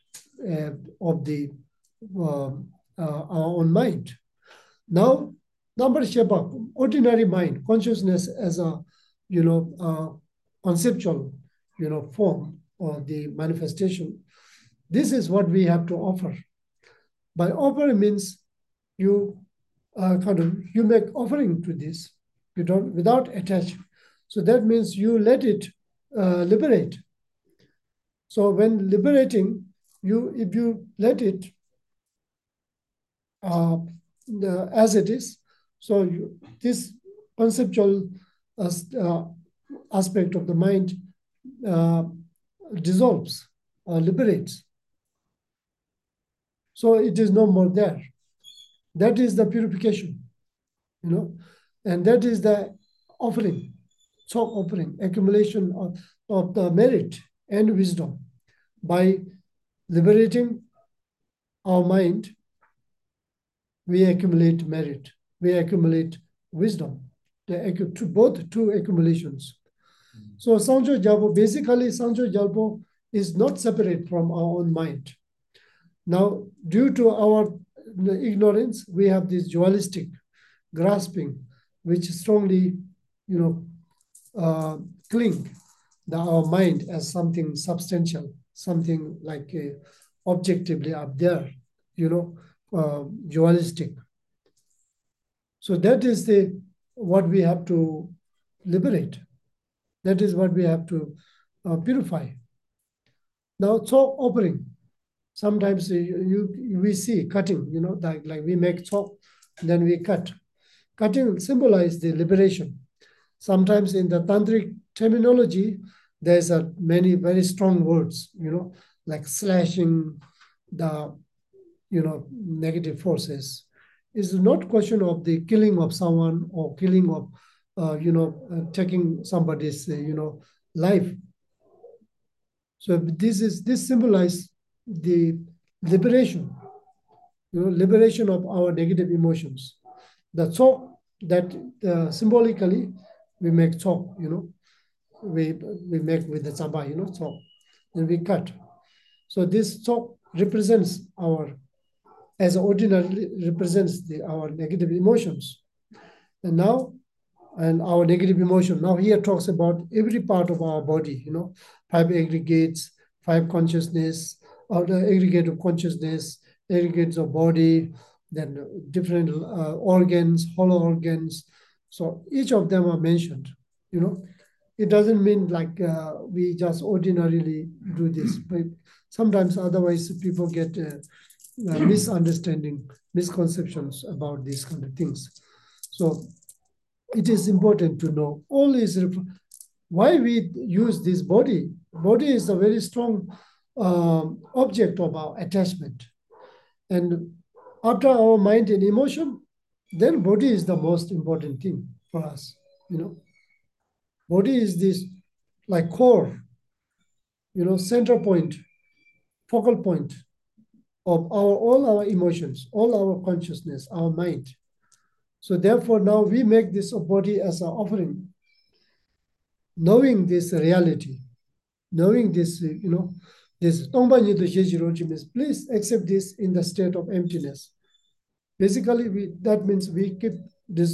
our own mind. Now, number shepa, ordinary mind, consciousness as a conceptual form or the manifestation. This is what we have to offer. By offer means you you make offering to this. You don't without attachment. So that means you let it liberate. So when liberating, if you let it as it is, so this conceptual aspect of the mind dissolves or liberates. So it is no more there. That is the purification, and that is the offering, Chok offering, accumulation of the merit and wisdom. By liberating our mind, we accumulate merit, we accumulate wisdom, both two accumulations. So Sangcho Jalpo, basically Sangcho Jalpo is not separate from our own mind. Now, due to our ignorance, we have this dualistic grasping, which strongly, cling our mind as something substantial, something like objectively up there, dualistic. So that is what we have to liberate. That is what we have to purify. Now, so offering. Sometimes we see cutting, like we make chop, then we cut. Cutting symbolizes the liberation. Sometimes in the tantric terminology, there's many very strong words, like slashing the, negative forces. It's not question of the killing of someone or killing of, taking somebody's, life. So this symbolizes the liberation, liberation of our negative emotions. The chok that symbolically we make chok, we make with the chaba, chok, and we cut. So this chok represents as ordinarily represents our negative emotions. And our negative emotion. Now here talks about every part of our body, 5 aggregates, 5 consciousness, or the aggregate of consciousness, aggregates of body, then different organs, hollow organs. So each of them are mentioned, It doesn't mean like we just ordinarily do this, but sometimes otherwise people get misunderstanding, misconceptions about these kind of things. So it is important to know all is why we use this body. Body is a very strong object of our attachment. And after our mind and emotion, then body is the most important thing for us, Body is this like core, center point, focal point of all our emotions, all our consciousness, our mind. So therefore now we make this body as an offering, knowing this reality, knowing this, this means please accept this in the state of emptiness. Basically, that means we keep this,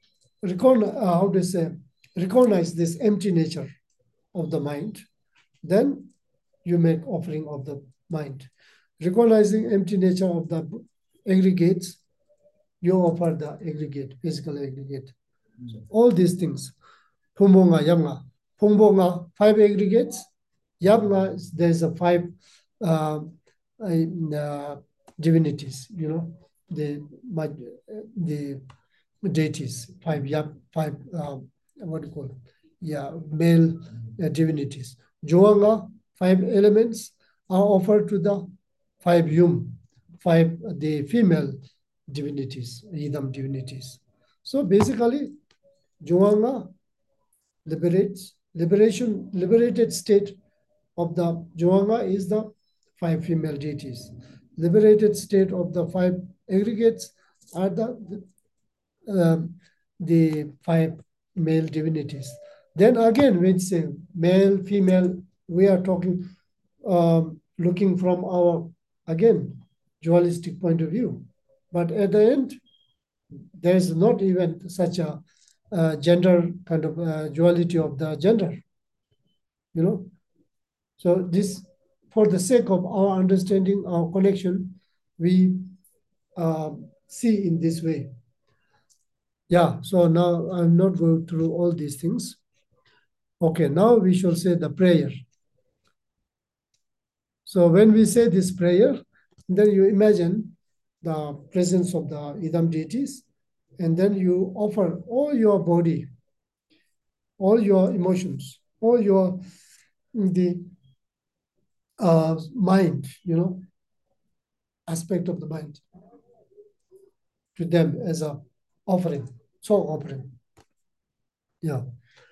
recognize this empty nature of the mind. Then you make offering of the mind. Recognizing empty nature of the aggregates, you offer the aggregate, physical aggregate. So all these things. Pumbonga, Yamga. Pumbonga, 5 aggregates. Yamga, there's a 5 divinities, the deities, 5 what do you call it? Yeah, male divinities. Joanga, 5 elements are offered to the 5 yum, 5 the female divinities, Idam divinities. So basically, Joanga liberated state of the Joanga is the 5 female deities. Liberated state of the 5 aggregates are the 5 male divinities. Then again, when say male, female, we are talking, looking from our, again, dualistic point of view. But at the end, there is not even such a gender kind of duality of the gender, you know. So this, for the sake of our understanding, our connection, we see in this way. Yeah, so now I'm not going through all these things. Okay, now we shall say the prayer. So when we say this prayer, then you imagine the presence of the Idam deities, and then you offer all your body, all your emotions, all your the mind, you know, aspect of the mind to them as a offering, song offering. Yeah.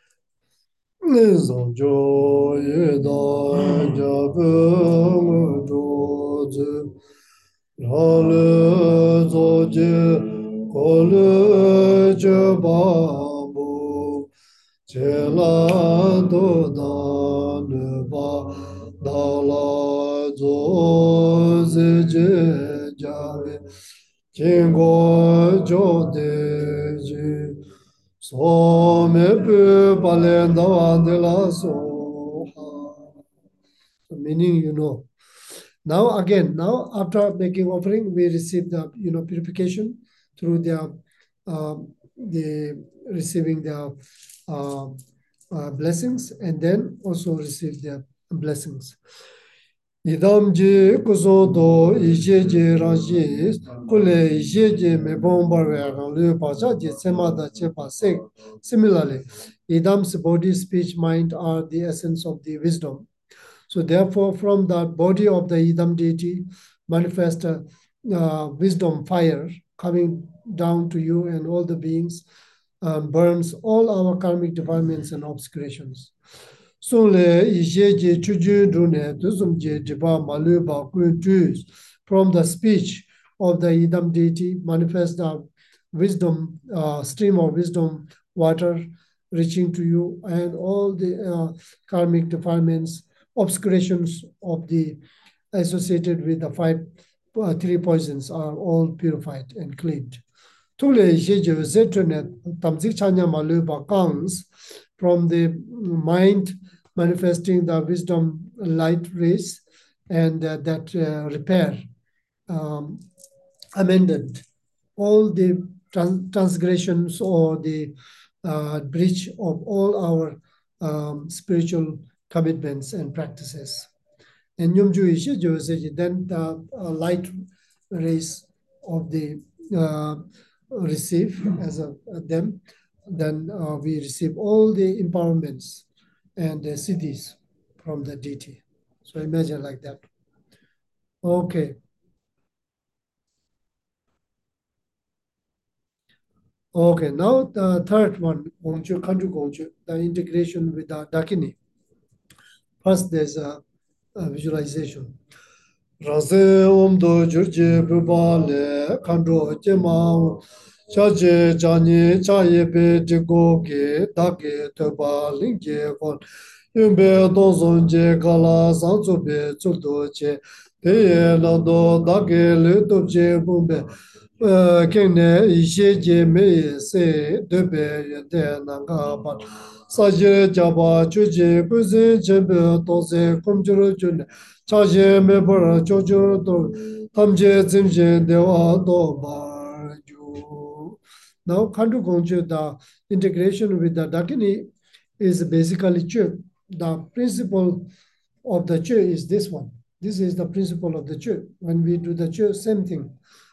Meaning, you know. Now again, now after making offering, we receive the purification through the receiving the blessings, and then also receive their blessings. Idamji kusodo ijeje raji kule ijeje me bombarwe lu pacha je semada chepa sek. Similarly, Idam's body, speech, mind are the essence of the wisdom. So therefore, from the body of the Idam deity manifest a wisdom fire coming down to you and all the beings, burns all our karmic defilements and obscurations. From the speech of the Idam deity manifest the wisdom, stream of wisdom water reaching to you, and all the karmic defilements, obscurations of the associated with the three poisons are all purified and cleaned. From the mind manifesting the wisdom light rays, and that repair, amended all the transgressions or the breach of all our spiritual commitments and practices. And then the light rays of the receive as them, then we receive all the empowerments and the siddhis from the deity. So imagine like that. Okay. Okay, now the third one, Gongchu, Kanju Gongchu, the integration with the Dakini. First, there's a visualization. Raze omdo jurje bubale kandro jemao chaje jani chaye be digoge dage toba lingye kon yumbe dozonje gala sanzo be chuldoche peye lando dage le dobje bumbe kene isheje me se debe yende nanga saje jaba chuje kuze jebe doze komjuro june chaje me bara jojo do tamje zimje dewa do barju. Now Khandu Gongche, the integration with the Dakini is basically Chu. The principle of the Chu is this one. This is the principle of the Chu. When we do the Chu, same thing.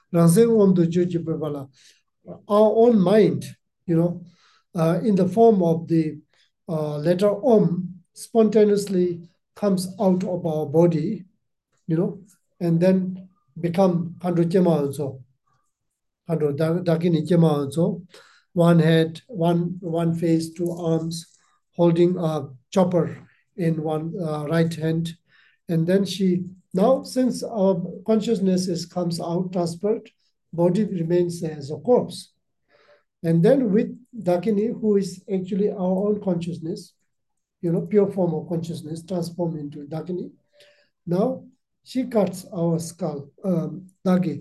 Our own mind, in the form of the letter Om, spontaneously comes out of our body, and then become Khandro Chema also. Khandro Dakini Chema also. One head, one face, two arms, holding a chopper in one right hand. And then now since our consciousness comes out, transferred, body remains as a corpse. And then with Dakini, who is actually our own consciousness, pure form of consciousness transformed into Dakini. Now she cuts our skull, Dagi.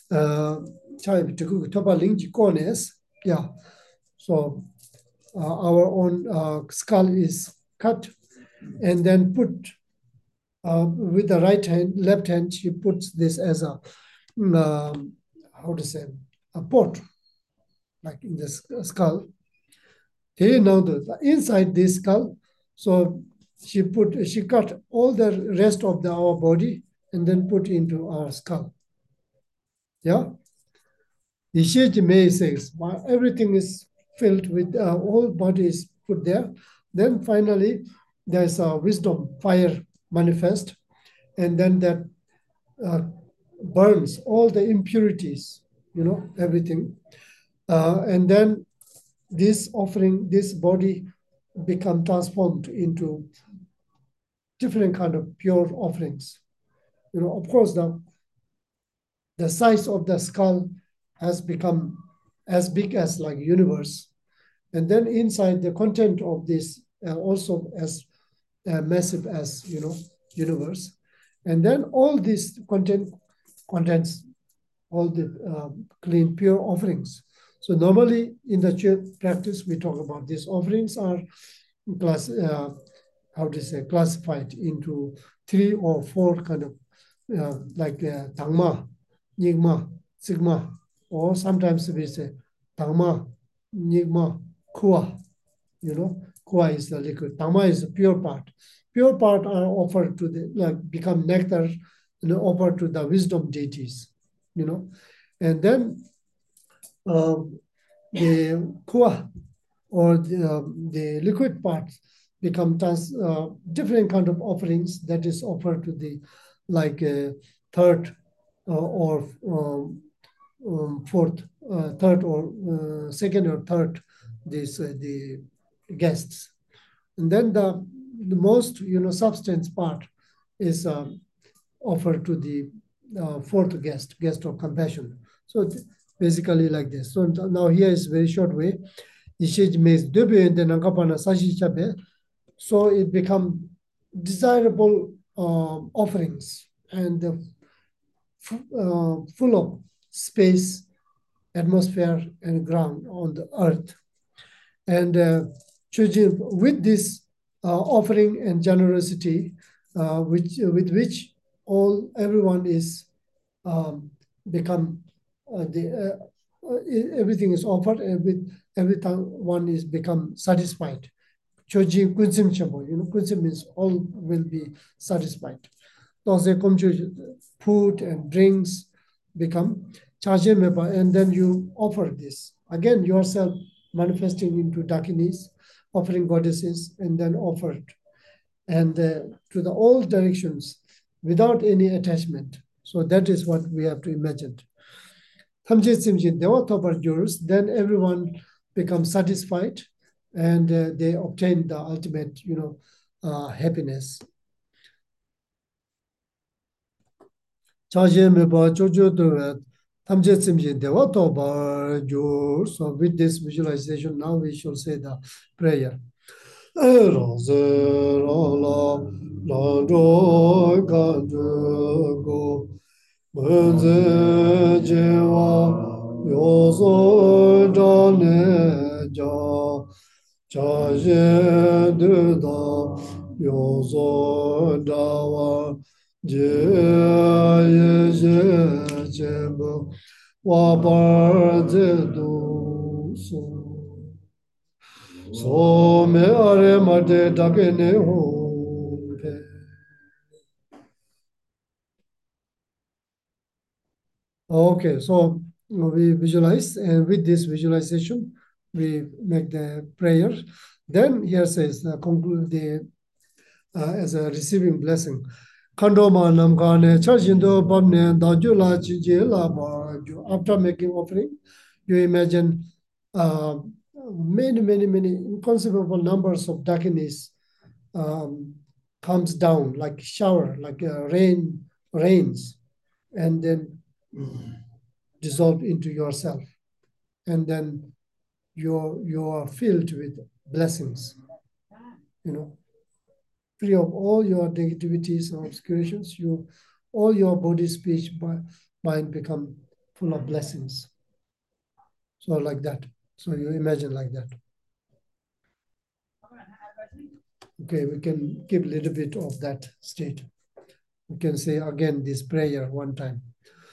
Yeah. So our own skull is cut and then put with the right hand, left hand, she puts this as a, how to say, a pot, like in the skull. Here now inside this skull, so she cut all the rest of our body and then put into our skull. Yeah. The Ishiji Mei says, everything is filled with, whole body is put there. Then finally, there's a wisdom, fire manifest, and then that burns all the impurities, everything. And then this offering, this body become transformed into different kind of pure offerings. Of course, the size of the skull has become as big as like universe. And then inside the content of this also as massive as, universe. And then all this contains all the clean, pure offerings. So normally in the church practice, we talk about these offerings are classified into 3 or 4 kind of like Dhamma, Nyingma, Sigma, or sometimes we say Dhamma, Nyingma, Kua. Kua is the liquid. Dhamma is the pure part. Pure part are offered to become nectar, offered to the wisdom deities, and then the Kua or the liquid parts become different kind of offerings that is offered to the third or fourth, third or second or third the guests. And then the most substance part is offered to the fourth guest of compassion. So basically like this. So now here is very short way. So it become desirable offerings and full of space, atmosphere, and ground on the earth. And with this offering and generosity, with which everyone is become everything is offered, and with everyone is become satisfied. Choji kunsim chabo, kunsim means all will be satisfied. Those food and drinks become charge meba, and then you offer this again yourself, manifesting into Dakinis, offering goddesses, and then offered, and to the all directions without any attachment. So that is what we have to imagine. Then everyone becomes satisfied, and they obtain the ultimate, happiness. So with this visualization, now we shall say the prayer. So me are mate dakene ho. Okay, so we visualize, and with this visualization, we make the prayer. Then here says, conclude the as a receiving blessing. Kandoma namgane chajindo bamne dajula chijela barju. After making offering, you imagine many inconceivable numbers of dakinis comes down like shower, like rains, and then dissolve into yourself. And then you are filled with blessings, free of all your negativities and obscurations. All your body, speech, mind become full of blessings. So like that. So you imagine like that. Okay, we can keep a little bit of that state. We can say again this prayer one time.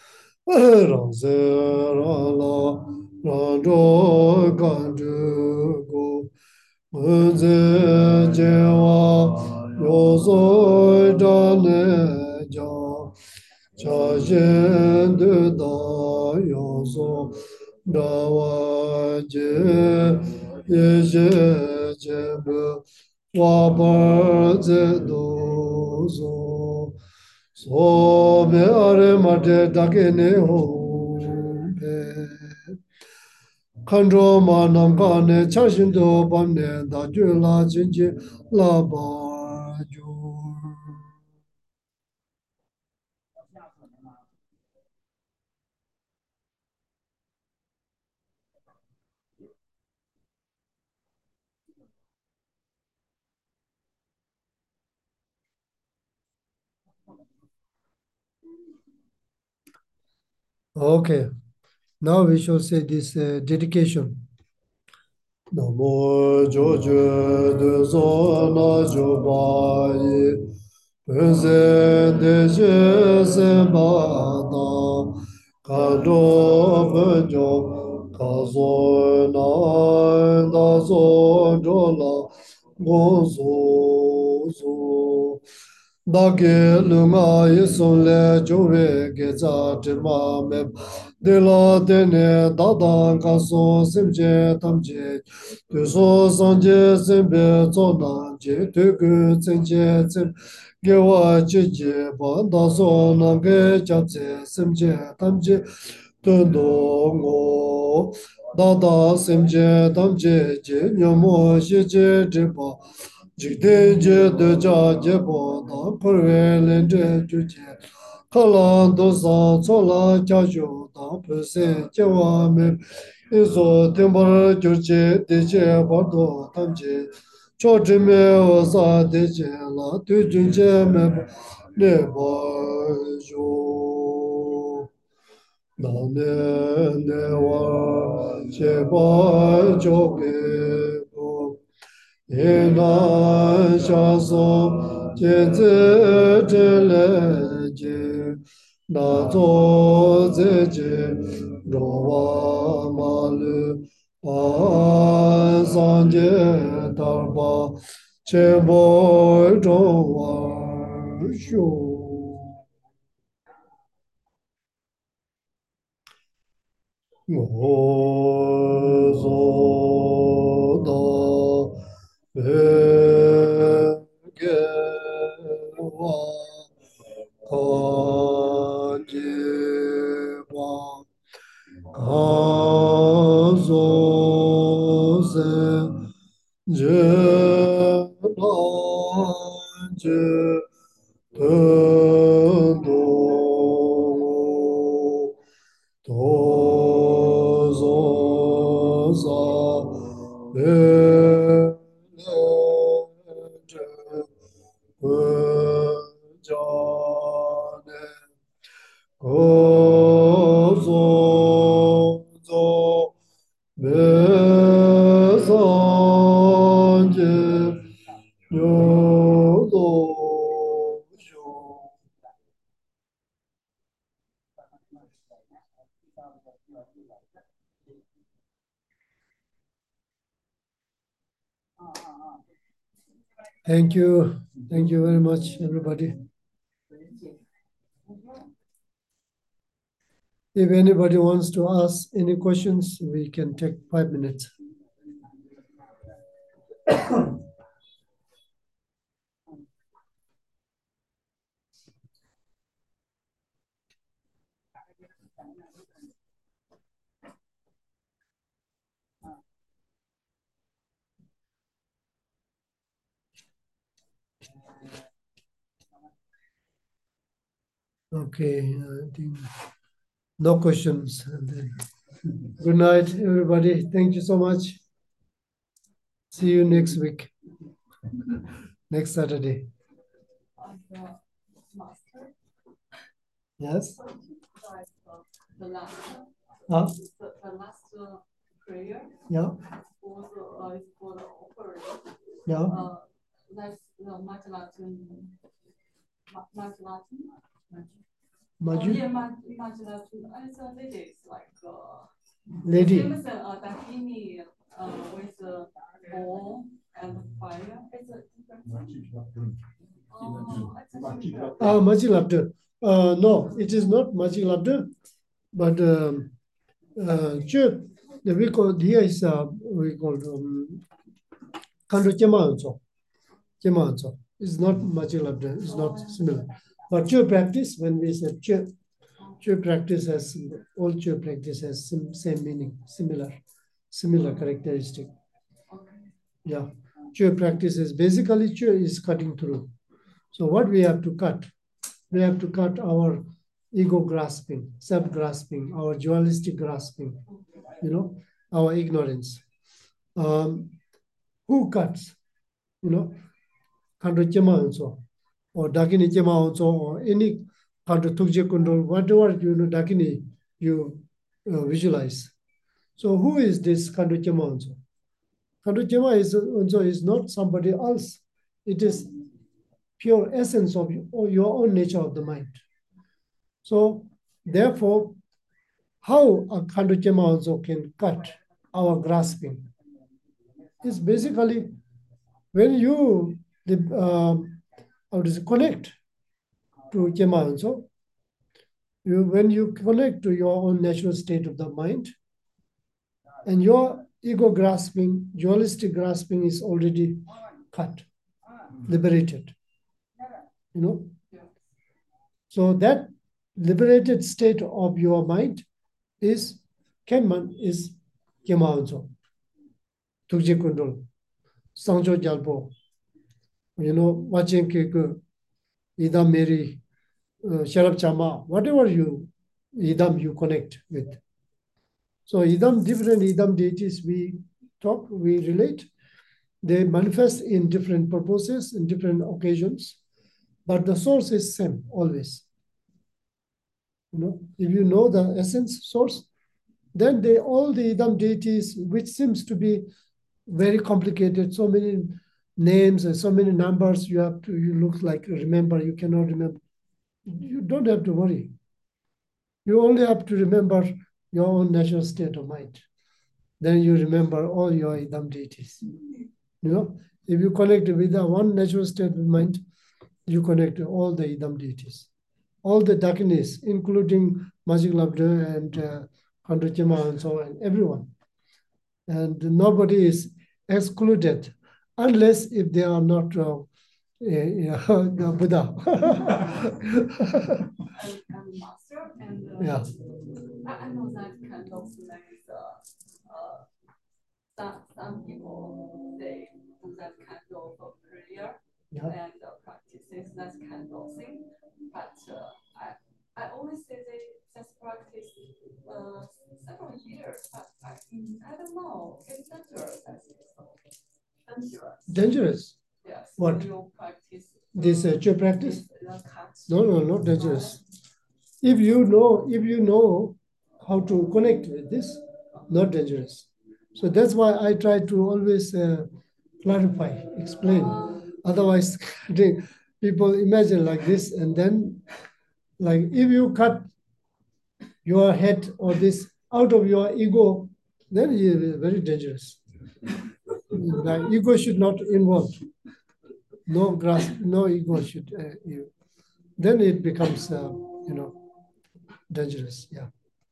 So be are mate dakene ho be kandro manam kane chashindo bamne da jula jinji la ba ju. Okay, now we shall say this dedication. Namo Jojo de Zona Jobai Penze de Jezebada Kado Bejo Kazo Na Da Zo Jola Gozo Zo Dage Lunga Yisole Jove Geza Tima Meb De la Dene Dadan Kaso Simje Tamje Tuso Sanje Simbe Zona Je Tuku Tsinje Tsim Gewa Chije Banda So Nange Japse Simje Tamje Tundo Ngo Dada Simje Tamje Je Nyomo Shije Jipa Jigde Je Deja Jebo Da Purwe Lende Juje Kalan Dosa Chola Chajo Da Puse Jewa Me Iso Timbar Jurje Deje Bardo Tamje Choji Me Osa Deje La Tujunje Me Ne Jo Na Ne Wa Cheba Jobe Ina shaso jenze zhele je na zo ze je rowa ma lu pa san je darba chenpo zhongwa shu. Ngo zo da Thank you. Thank you very much, everybody. If anybody wants to ask any questions, we can take 5 minutes. Okay, I think no questions. And then Good night, everybody. Thank you so much. See you next week, next Saturday. Master, Yes? like the last, Huh? the last prayer Yeah? for the offering. Yeah? That's the much Latin. Maju? Yeah, much Latin. It's a lady, like Lady. famous Dakini with ball and fire. It's a different thing. Maji Labda. No, it is not Maji Labda, but we call here is we call Kando Chema also. It's not Maji Labda, it's not similar. But Chö practice, when we say Chö practice has, all Chö practice has same meaning, similar characteristic. Yeah, Chö practice is basically Chö is cutting through. So what we have to cut? We have to cut our ego grasping, self-grasping, our dualistic grasping, our ignorance. Who cuts? Kando Chema also, or Dakini Chema also, or any Kando Tukje Kundol, whatever Dakini you visualize. So who is this Kando Chema also? Kando Chema is not somebody else. It is pure essence of your own nature of the mind. So therefore, how a Kando Chema also can cut our grasping is basically when you connect to Chema also, when you connect to your own natural state of the mind, and your ego grasping, dualistic grasping is already cut, liberated. So that liberated state of your mind is Kenman, is Chema also. Tukje Kundul, Sangcho Jalpo, watching Kiku, Idam Meri, Sharab Chama, whatever Idam you connect with. So different Idam deities we relate. They manifest in different purposes, in different occasions, but the source is same always. If you know the essence source, then all the Idam deities, which seems to be very complicated, so many names and so many numbers you look like remember, you cannot remember. You don't have to worry. You only have to remember your own natural state of mind. Then you remember all your Idam deities. If you connect with the one natural state of mind, you connect to all the Idam deities. All the Dakinis, including Majik Labdra and Kando Chema and so on, everyone. And nobody is excluded unless if they are not the Buddha. And master and Yeah. I know that kind of like some people they do that kind of prayer and practices that kind of thing, but I always say they just practice several years, but I don't know, it's dangerous. I think so. Dangerous? Yes. What? You practice this Chö practice? No, not dangerous. If you know how to connect with this, not dangerous. So that's why I try to always clarify, explain. Otherwise, people imagine like this, and then, like if you cut your head or this out of your ego, then it is very dangerous. The ego should not involve. No grasp, no ego should. Then it becomes, dangerous. Yeah.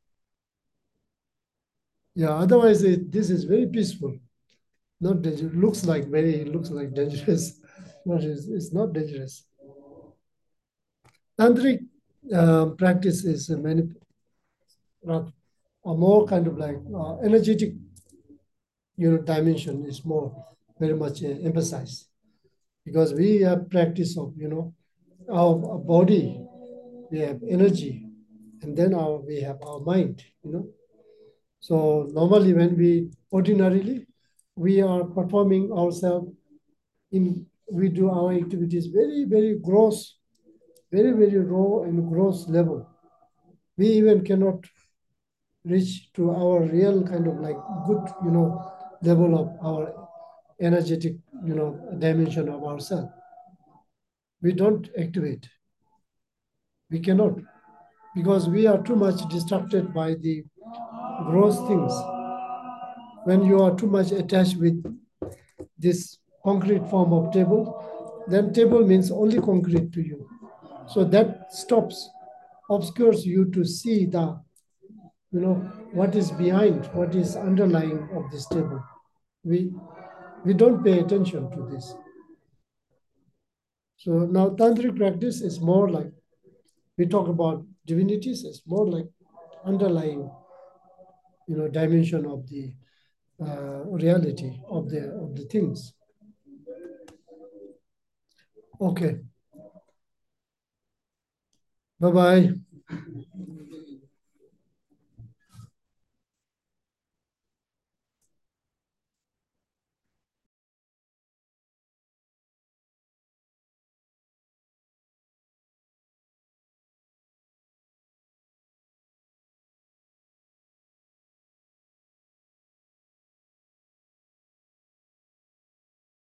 Yeah. Otherwise, this is very peaceful. Not dangerous. Looks like dangerous, but it's not dangerous. Tantric practice is a more kind of like energetic, dimension is more very much emphasized, because we have practice of our body, we have energy, and then we have our mind. So normally when ordinarily, we are performing ourselves we do our activities very, very gross, very, very raw and gross level. We even cannot reach to our real kind of like good, level of our energetic, dimension of ourselves. We don't activate. We cannot, because we are too much distracted by the gross things. When you are too much attached with this concrete form of table, then table means only concrete to you. So that stops, obscures you to see the, what is behind, what is underlying of this table. We don't pay attention to this. So now tantric practice is more like, we talk about divinities, it's more like underlying, dimension of the reality of the things. Okay. Bye-bye.